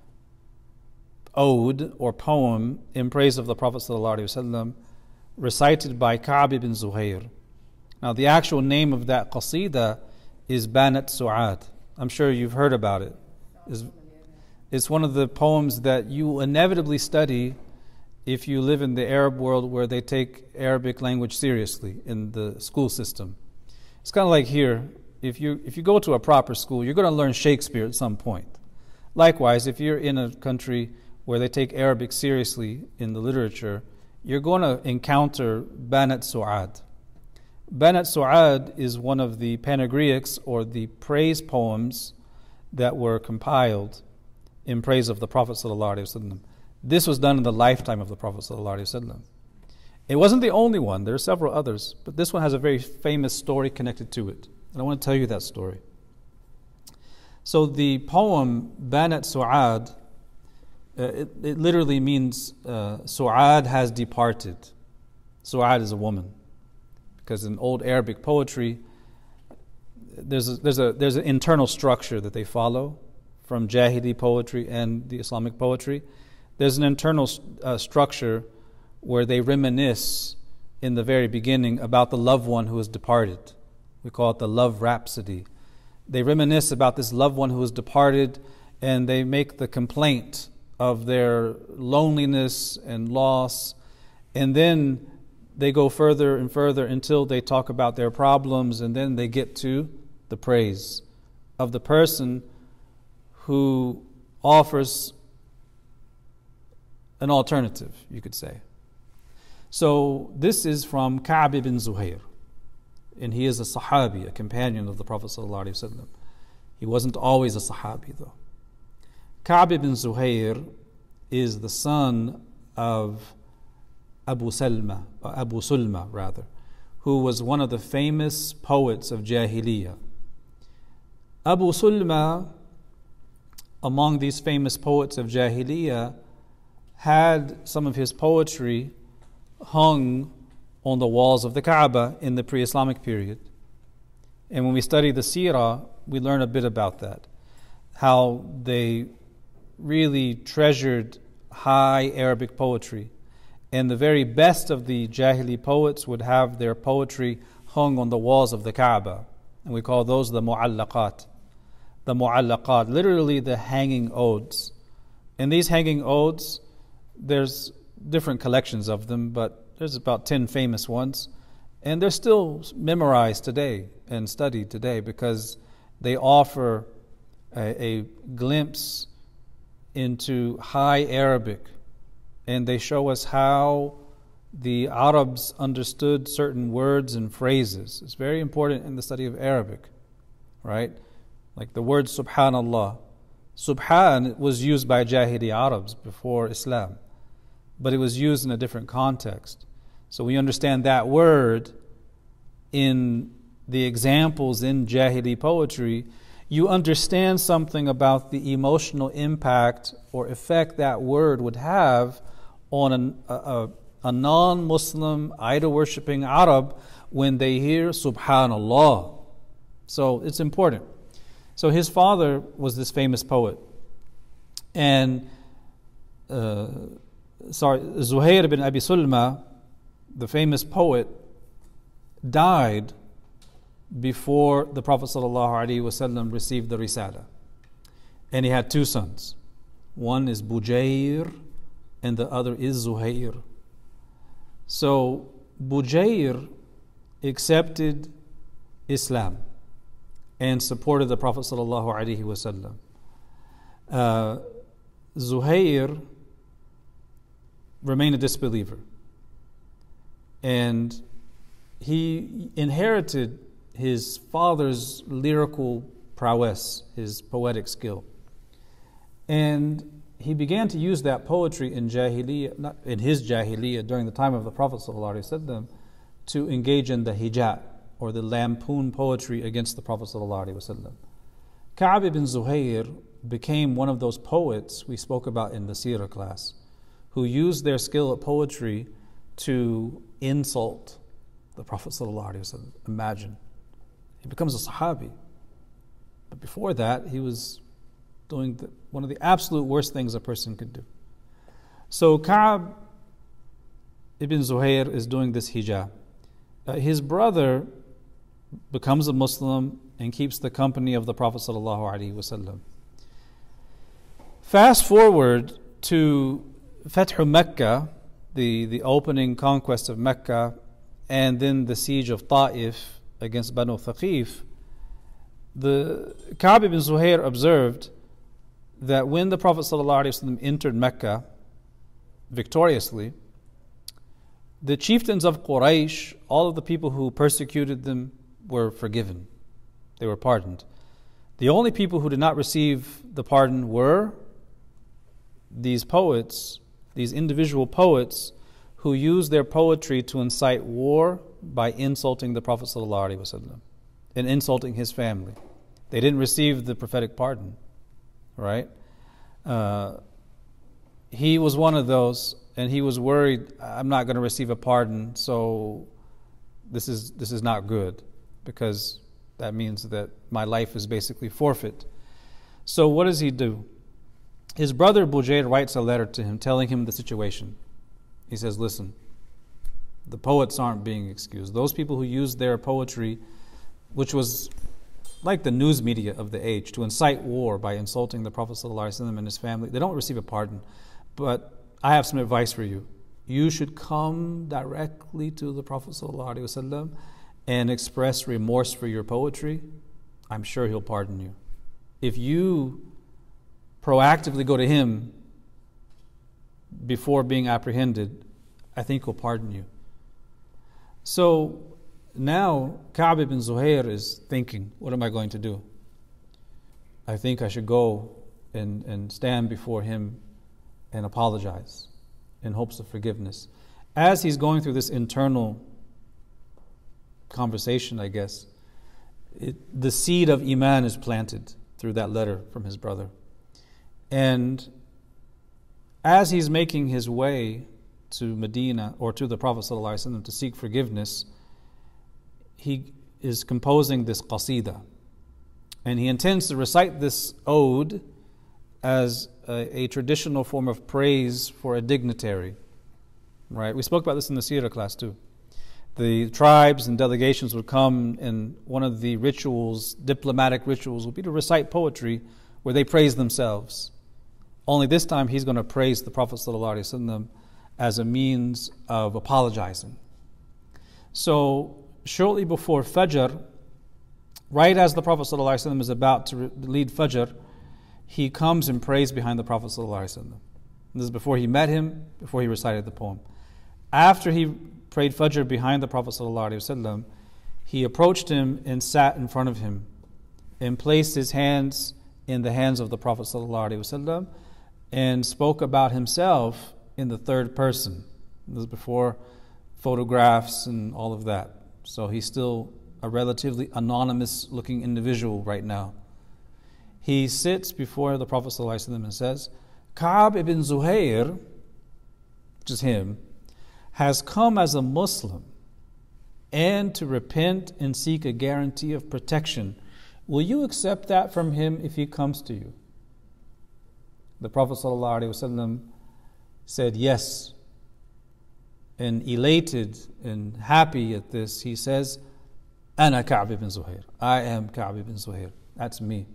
ode or poem in praise of the Prophet ﷺ, recited by Ka'b ibn Zuhair. Now, the actual name of that qasida is Banat Su'ad. I'm sure you've heard about it. It's one of the poems that you inevitably study if you live in the Arab world where they take Arabic language seriously in the school system. It's kind of like here, if you go to a proper school, you're going to learn Shakespeare at some point. Likewise, if you're in a country where they take Arabic seriously in the literature, you're going to encounter Banat Su'ad. Banat Su'ad is one of the panegyrics or the praise poems that were compiled in praise of the Prophet ﷺ. This was done in the lifetime of the Prophet ﷺ. It wasn't the only one. There are several others, but this one has a very famous story connected to it. And I want to tell you that story. So the poem Banat Su'ad, it literally means Su'ad has departed. Su'ad is a woman. Because in old Arabic poetry, there's an internal structure that they follow from Jahili poetry and the Islamic poetry. There's an internal structure where they reminisce in the very beginning about the loved one who has departed. We call it the love rhapsody. They reminisce about this loved one who has departed, and they make the complaint of their loneliness and loss, and then they go further and further until they talk about their problems, and then they get to the praise of the person who offers an alternative, you could say. So this is from Ka'b ibn Zuhair, and he is a Sahabi, a companion of the Prophet ﷺ. He wasn't always a Sahabi though. Ka'b ibn Zuhair is the son of Abu Sulma, who was one of the famous poets of Jahiliyyah. Abu Sulma, among these famous poets of Jahiliyyah, had some of his poetry hung on the walls of the Kaaba in the pre-Islamic period. And when we study the seerah, we learn a bit about that. How they really treasured high Arabic poetry. And the very best of the Jahili poets would have their poetry hung on the walls of the Kaaba. And we call those the mu'allaqat. The mu'allaqat, literally the hanging odes. And these hanging odes, there's different collections of them, but there's about 10 famous ones. And they're still memorized today and studied today because they offer a glimpse into high Arabic, and they show us how the Arabs understood certain words and phrases. It's very important in the study of Arabic, right? Like the word Subhanallah. Subhan was used by Jahili Arabs before Islam, but it was used in a different context. So we understand that word in the examples in Jahili poetry. You understand something about the emotional impact or effect that word would have on a non-Muslim idol-worshipping Arab when they hear Subhanallah. So it's important. So his father was this famous poet. And Zuhair bin Abi Sulma, the famous poet, died before the Prophet ﷺ received the Risala. And he had two sons. One is Bujair and the other is Zuhair. So Bujair accepted Islam and supported the Prophet ﷺ. Zuhair remained a disbeliever. And he inherited his father's lyrical prowess, his poetic skill. And he began to use that poetry in Jahiliyyah, not in his Jahiliyyah during the time of the Prophet ﷺ, to engage in the hijat, or the lampoon poetry against the Prophet ﷺ. Ka'b ibn Zuhair became one of those poets we spoke about in the Seerah class, who used their skill at poetry to insult the Prophet ﷺ. Imagine. He becomes a Sahabi. But before that, he was doing one of the absolute worst things a person could do. So Ka'b ibn Zuhair is doing this hijab. His brother becomes a Muslim and keeps the company of the Prophet ﷺ. Fast forward to Fath Mecca, the opening conquest of Mecca, and then the siege of Ta'if against Banu Thaqif. The Ka'b ibn Zuhair observed that when the Prophet ﷺ entered Mecca victoriously, the chieftains of Quraysh, all of the people who persecuted them, were forgiven. They were pardoned. The only people who did not receive the pardon were these poets, these individual poets who used their poetry to incite war by insulting the Prophet ﷺ and insulting his family. They didn't receive the prophetic pardon, right? He was one of those, and he was worried, I'm not going to receive a pardon, so this is not good, because that means that my life is basically forfeit. So what does he do? His brother Bujair writes a letter to him telling him the situation. He says, listen, the poets aren't being excused. Those people who used their poetry, which was like the news media of the age, to incite war by insulting the Prophet ﷺ and his family, they don't receive a pardon. But I have some advice for you. You should come directly to the Prophet ﷺ and express remorse for your poetry. I'm sure he'll pardon you. If you proactively go to him before being apprehended, I think he'll pardon you. So now Ka'b ibn Zuhair is thinking, what am I going to do? I think I should go and stand before him and apologize in hopes of forgiveness. As he's going through this internal conversation, I guess, the seed of Iman is planted through that letter from his brother. And as he's making his way to Medina, or to the Prophet ﷺ to seek forgiveness, he is composing this qasida. And he intends to recite this ode as a traditional form of praise for a dignitary. right? We spoke about this in the Seerah class too. The tribes and delegations would come, and one of the rituals, diplomatic rituals, would be to recite poetry where they praise themselves. Only this time he's going to praise the Prophet ﷺ as a means of apologizing. So shortly before Fajr, right as the Prophet ﷺ is about to lead Fajr, he comes and prays behind the Prophet ﷺ. This is before he met him, before he recited the poem. After he prayed Fajr behind the Prophet ﷺ, he approached him and sat in front of him and placed his hands in the hands of the Prophet ﷺ and spoke about himself in the third person. This is before photographs and all of that. So he's still a relatively anonymous looking individual right now. He sits before the Prophet ﷺ and says, Ka'b ibn Zuhair, which is him, has come as a Muslim and to repent and seek a guarantee of protection. Will you accept that from him if he comes to you? The Prophet ﷺ said yes. And elated and happy at this, he says, Ana Ka'b ibn Zuhair. I am Ka'b ibn Zuhair. That's me.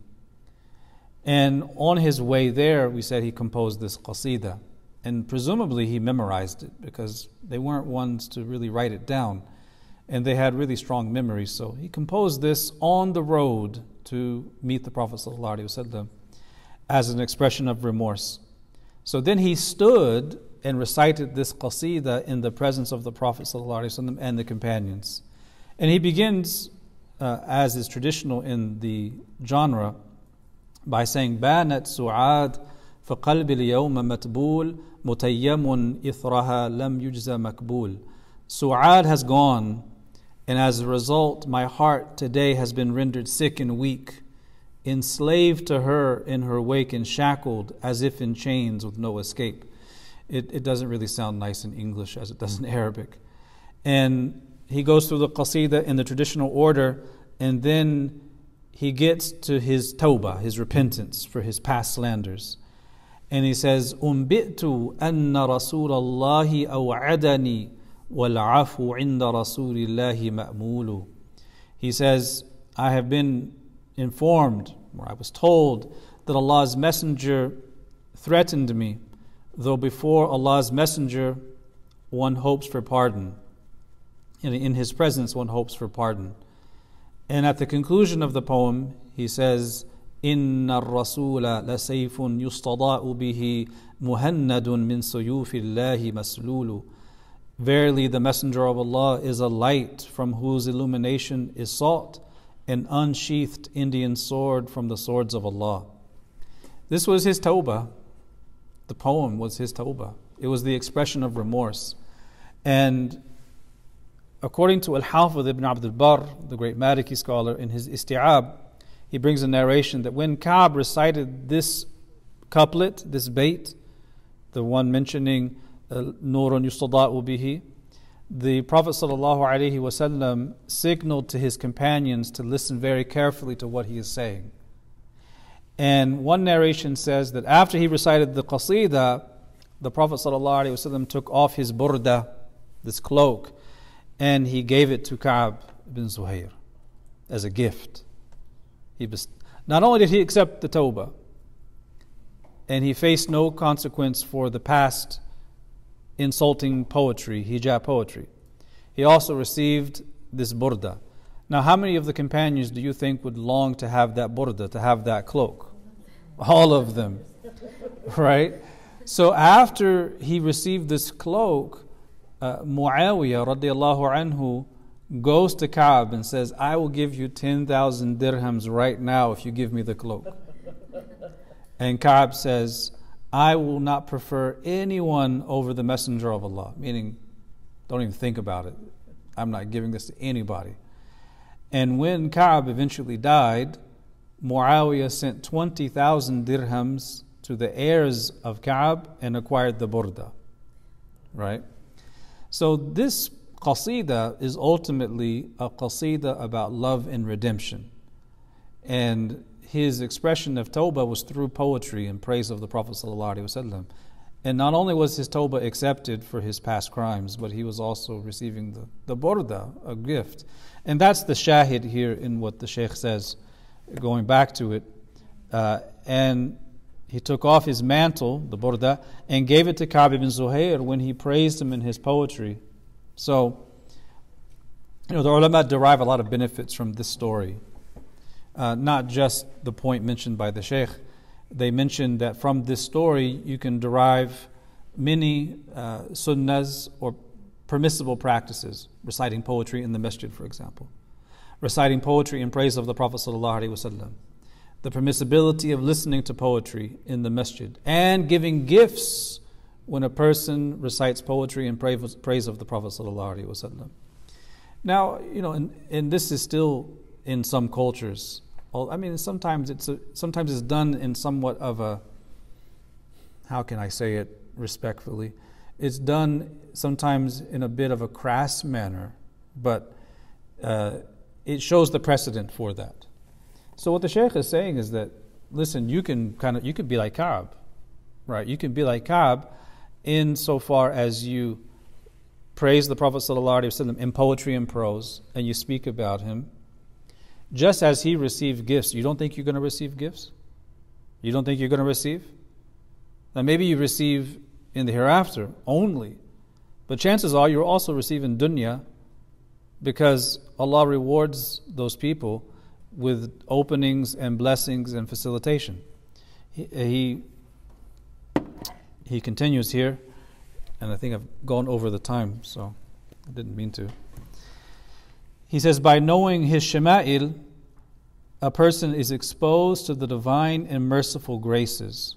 And on his way there, we said he composed this qasida. And presumably he memorized it because they weren't ones to really write it down. And they had really strong memories. So he composed this on the road to meet the Prophet ﷺ as an expression of remorse. So then he stood and recited this qasida in the presence of the Prophet ﷺ and the companions. And he begins, as is traditional in the genre, by saying, بانت سعاد فقلب اليوم متبول متيم إثرها لم يجز مكبول. Su'ad has gone, and as a result, my heart today has been rendered sick and weak, enslaved to her in her wake and shackled as if in chains with no escape. It doesn't really sound nice in English as it does in Arabic. And he goes through the qasida in the traditional order, and then he gets to his tawbah, his repentance for his past slanders. And he says, أُنْبِئْتُ أَنَّ رَسُولَ اللَّهِ أَوْعَدَنِي وَالْعَفُوا عِنْدَ رَسُولِ اللَّهِ مَأْمُولُ. He says, I have been informed, or I was told, that Allah's messenger threatened me, though before Allah's messenger one hopes for pardon. In his presence one hopes for pardon. And at the conclusion of the poem, he says, إِنَّ الرَّسُولَ لَسَيْفٌ يُسْتَضَاءُ بِهِ مُهَنَّدٌ مِّن سُيُوفِ اللَّهِ مَسْلُولُ. Verily the messenger of Allah is a light from whose illumination is sought, an unsheathed Indian sword from the swords of Allah. This was his tawbah. The poem was his tawbah. It was the expression of remorse. And according to Al-Hafidh ibn Abd al-Barr, the great Maliki scholar, in his Isti'ab, he brings a narration that when Ka'b recited this couplet, this bait, the one mentioning Nurun Yustada'u bihi, the Prophet ﷺ signaled to his companions to listen very carefully to what he is saying. And one narration says that after he recited the qasida, the Prophet ﷺ took off his burda, this cloak, and he gave it to Ka'b ibn Zuhair as a gift. Not only did he accept the tawbah, and he faced no consequence for the past insulting poetry, hijab poetry, he also received this burda. Now, how many of the companions do you think would long to have that burda, to have that cloak? All of them, right? So after he received this cloak, Muawiyah radiallahu anhu goes to Ka'b and says, I will give you 10,000 dirhams right now if you give me the cloak. And Ka'b says, I will not prefer anyone over the messenger of Allah, meaning don't even think about it. I'm not giving this to anybody. And when Ka'b eventually died, Muawiyah sent 20,000 dirhams to the heirs of Ka'b and acquired the burda. Right? So this qasida is ultimately a qasida about love and redemption. And his expression of tawbah was through poetry and praise of the Prophet ﷺ. And not only was his tawbah accepted for his past crimes, but he was also receiving the burda, a gift. And that's the shahid here in what the Shaykh says, going back to it. And he took off his mantle, the burda, and gave it to Ka'b ibn Zuhair when he praised him in his poetry. So, the ulama derive a lot of benefits from this story. Not just the point mentioned by the Shaykh. They mentioned that from this story you can derive many sunnahs or permissible practices. Reciting poetry in the masjid, for example. Reciting poetry in praise of the Prophet ﷺ. The permissibility of listening to poetry in the masjid. And giving gifts when a person recites poetry in praise of the Prophet ﷺ. Now, and this is still in some cultures. I mean, sometimes it's done in somewhat of a, how can I say it respectfully? It's done sometimes in a bit of a crass manner, but it shows the precedent for that. So what the Shaykh is saying is that, listen, you can be like Ka'b, right? You can be like Ka'b insofar as you praise the Prophet ﷺ in poetry and prose, and you speak about him. Just as he received gifts, you don't think you're going to receive gifts? You don't think you're going to receive? Now maybe you receive in the hereafter only, but chances are you'll also receive in dunya, because Allah rewards those people with openings and blessings and facilitation. He continues here, and I think I've gone over the time, so I didn't mean to. He says, by knowing his shama'il, a person is exposed to the divine and merciful graces.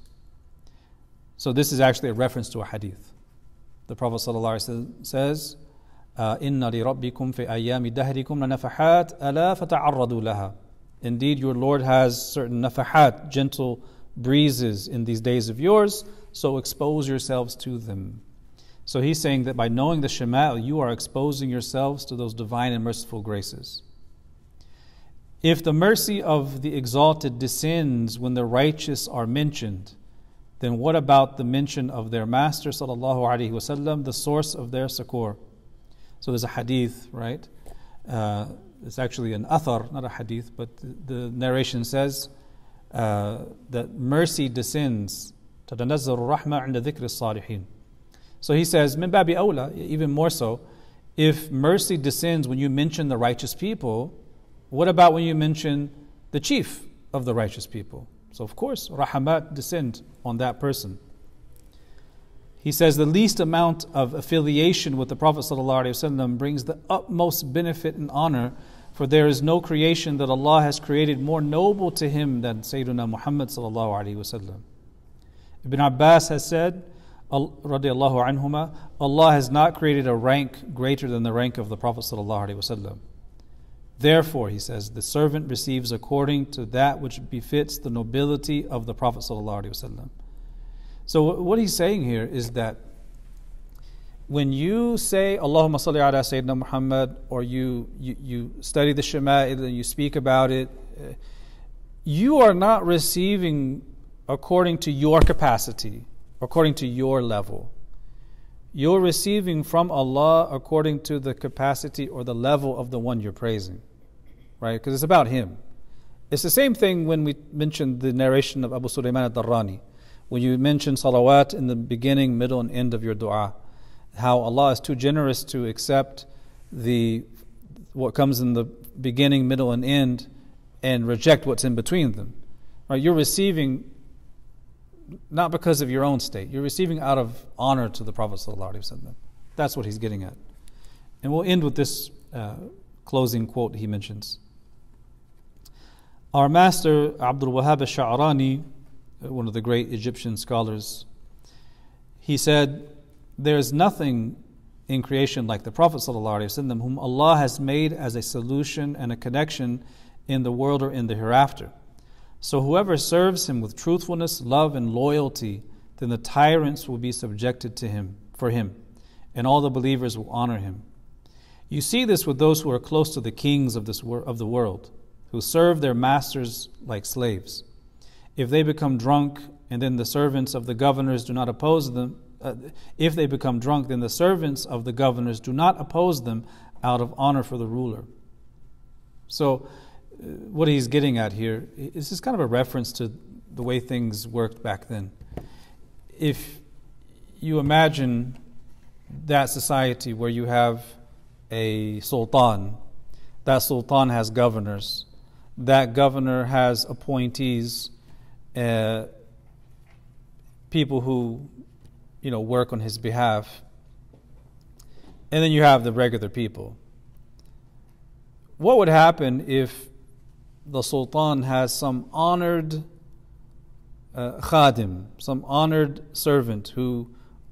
So this is actually a reference to a hadith. The Prophet ﷺ says, إِنَّ لِرَبِّكُمْ فِي أَيَّامِ دَهْرِكُمْ لَنَفَحَاتٍ أَلَا فَتَعَرَّضُوا لَهَا. Indeed, your Lord has certain nafahat, gentle breezes in these days of yours, so expose yourselves to them. So he's saying that by knowing the shama'il, you are exposing yourselves to those divine and merciful graces. If the mercy of the exalted descends when the righteous are mentioned, then what about the mention of their Master sallallahu alaihi wasallam, the source of their succour? So there's a hadith, right? It's actually an athar, not a hadith, but the narration says that mercy descends. تَتَنَزَّلُ الرَّحْمَةُ عِنْدَ ذِكْرِ الصَّالِحِينَ. So he says, min babi awla, even more so, if mercy descends when you mention the righteous people, what about when you mention the chief of the righteous people? So of course, rahamat descend on that person. He says the least amount of affiliation with the Prophet ﷺ brings the utmost benefit and honor, for there is no creation that Allah has created more noble to him than Sayyidina Muhammad ﷺ. Ibn Abbas has said, radiyallahu anhuma, Allah has not created a rank greater than the rank of the Prophet ﷺ. Therefore, he says, the servant receives according to that which befits the nobility of the Prophet ﷺ. So what he's saying here is that when you say Allahumma salli ala Sayyidina Muhammad, or you study the Shama'il and you speak about it, you are not receiving according to your capacity, according to your level. You're receiving from Allah according to the capacity or the level of the one you're praising, right? Because it's about Him. It's the same thing when we mentioned the narration of Abu Sulaiman al-Darrani. When you mention salawat in the beginning, middle, and end of your dua, how Allah is too generous to accept what comes in the beginning, middle, and end, and reject what's in between them. Right? You're receiving not because of your own state. You're receiving out of honor to the Prophet ﷺ. That's what he's getting at. And we'll end with this closing quote he mentions. Our master, Abdul Wahhab al-Sha'rani, one of the great Egyptian scholars, he said, there is nothing in creation like the Prophet ﷺ, whom Allah has made as a solution and a connection in the world or in the hereafter. So whoever serves him with truthfulness, love, and loyalty, then the tyrants will be subjected to him, for him, and all the believers will honor him. You see this with those who are close to the kings of the world, who serve their masters like slaves. If they become drunk and then the servants of the governors do not oppose them. If they become drunk, then the servants of the governors do not oppose them out of honor for the ruler. So, what he's getting at here is just kind of a reference to the way things worked back then. If you imagine that society where you have a sultan, that sultan has governors, that governor has appointees, people who work on his behalf, and then you have the regular people. What would happen if the sultan has some honored khadim, some honored servant who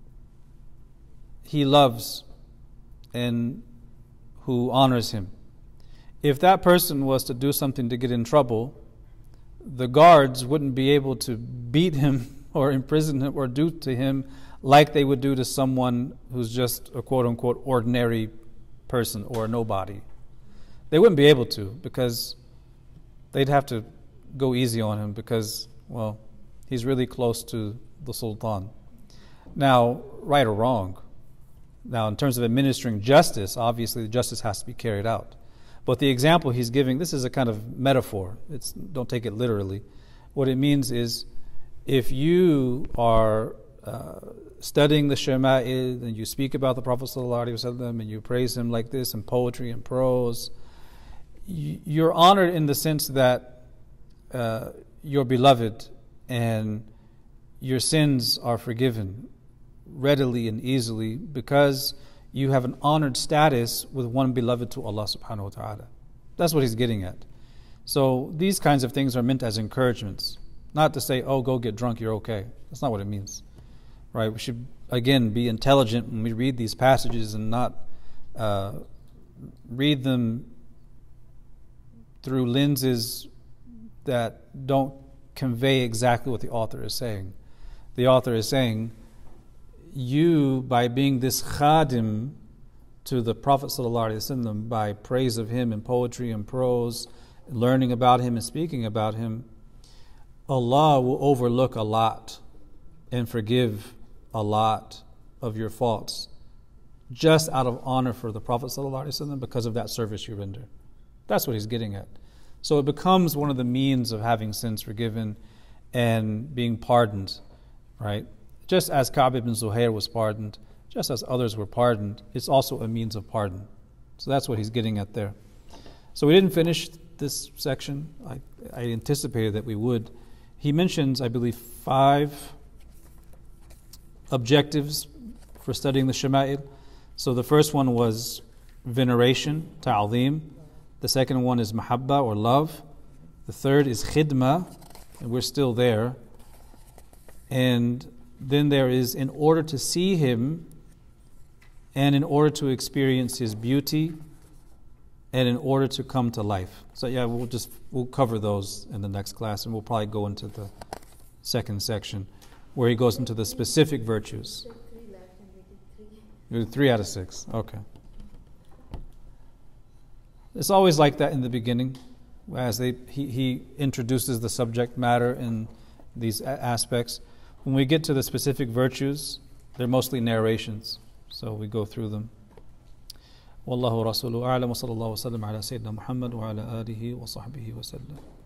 he loves and who honors him? If that person was to do something to get in trouble, the guards wouldn't be able to beat him or imprison him or do to him like they would do to someone who's just a quote-unquote ordinary person or a nobody. They wouldn't be able to, because they'd have to go easy on him because, well, he's really close to the sultan. Now, right or wrong, now in terms of administering justice, obviously the justice has to be carried out. But the example he's giving, this is a kind of metaphor. Don't take it literally. What it means is, if you are studying the Shama'il and you speak about the Prophet ﷺ and you praise him like this in poetry and prose, you're honored in the sense that you're beloved and your sins are forgiven readily and easily because you have an honored status with one beloved to Allah subhanahu wa ta'ala. That's what he's getting at. So these kinds of things are meant as encouragements, not to say, oh, go get drunk, you're okay. That's not what it means. Right? We should, again, be intelligent when we read these passages and not read them through lenses that don't convey exactly what the author is saying. The author is saying, you, by being this khadim to the Prophet ﷺ, by praise of him in poetry and prose, learning about him and speaking about him, Allah will overlook a lot and forgive a lot of your faults just out of honor for the Prophet ﷺ because of that service you render. That's what he's getting at. So it becomes one of the means of having sins forgiven and being pardoned, right? Just as Ka'b ibn Zuhair was pardoned, just as others were pardoned, it's also a means of pardon. So that's what he's getting at there. So we didn't finish this section. I anticipated that we would. He mentions, I believe, 5 objectives for studying the Shama'il. So the first one was veneration, ta'zim. The second one is mahabba, or love. The third is khidma, and we're still there. And then there is in order to see him, and in order to experience his beauty, and in order to come to life. So yeah, we'll cover those in the next class, and we'll probably go into the second section where he goes into the specific virtues.
3 left and we did 3.
You did 3 out of 6. Okay. It's always like that in the beginning, as he introduces the subject matter in these aspects. When we get to the specific virtues, they're mostly narrations, so we go through them. Wallahu rasuluhu a'lam wa sallallahu wa sallam ala sayyidina Muhammad wa ala alihi wa sahbihi wa sallam.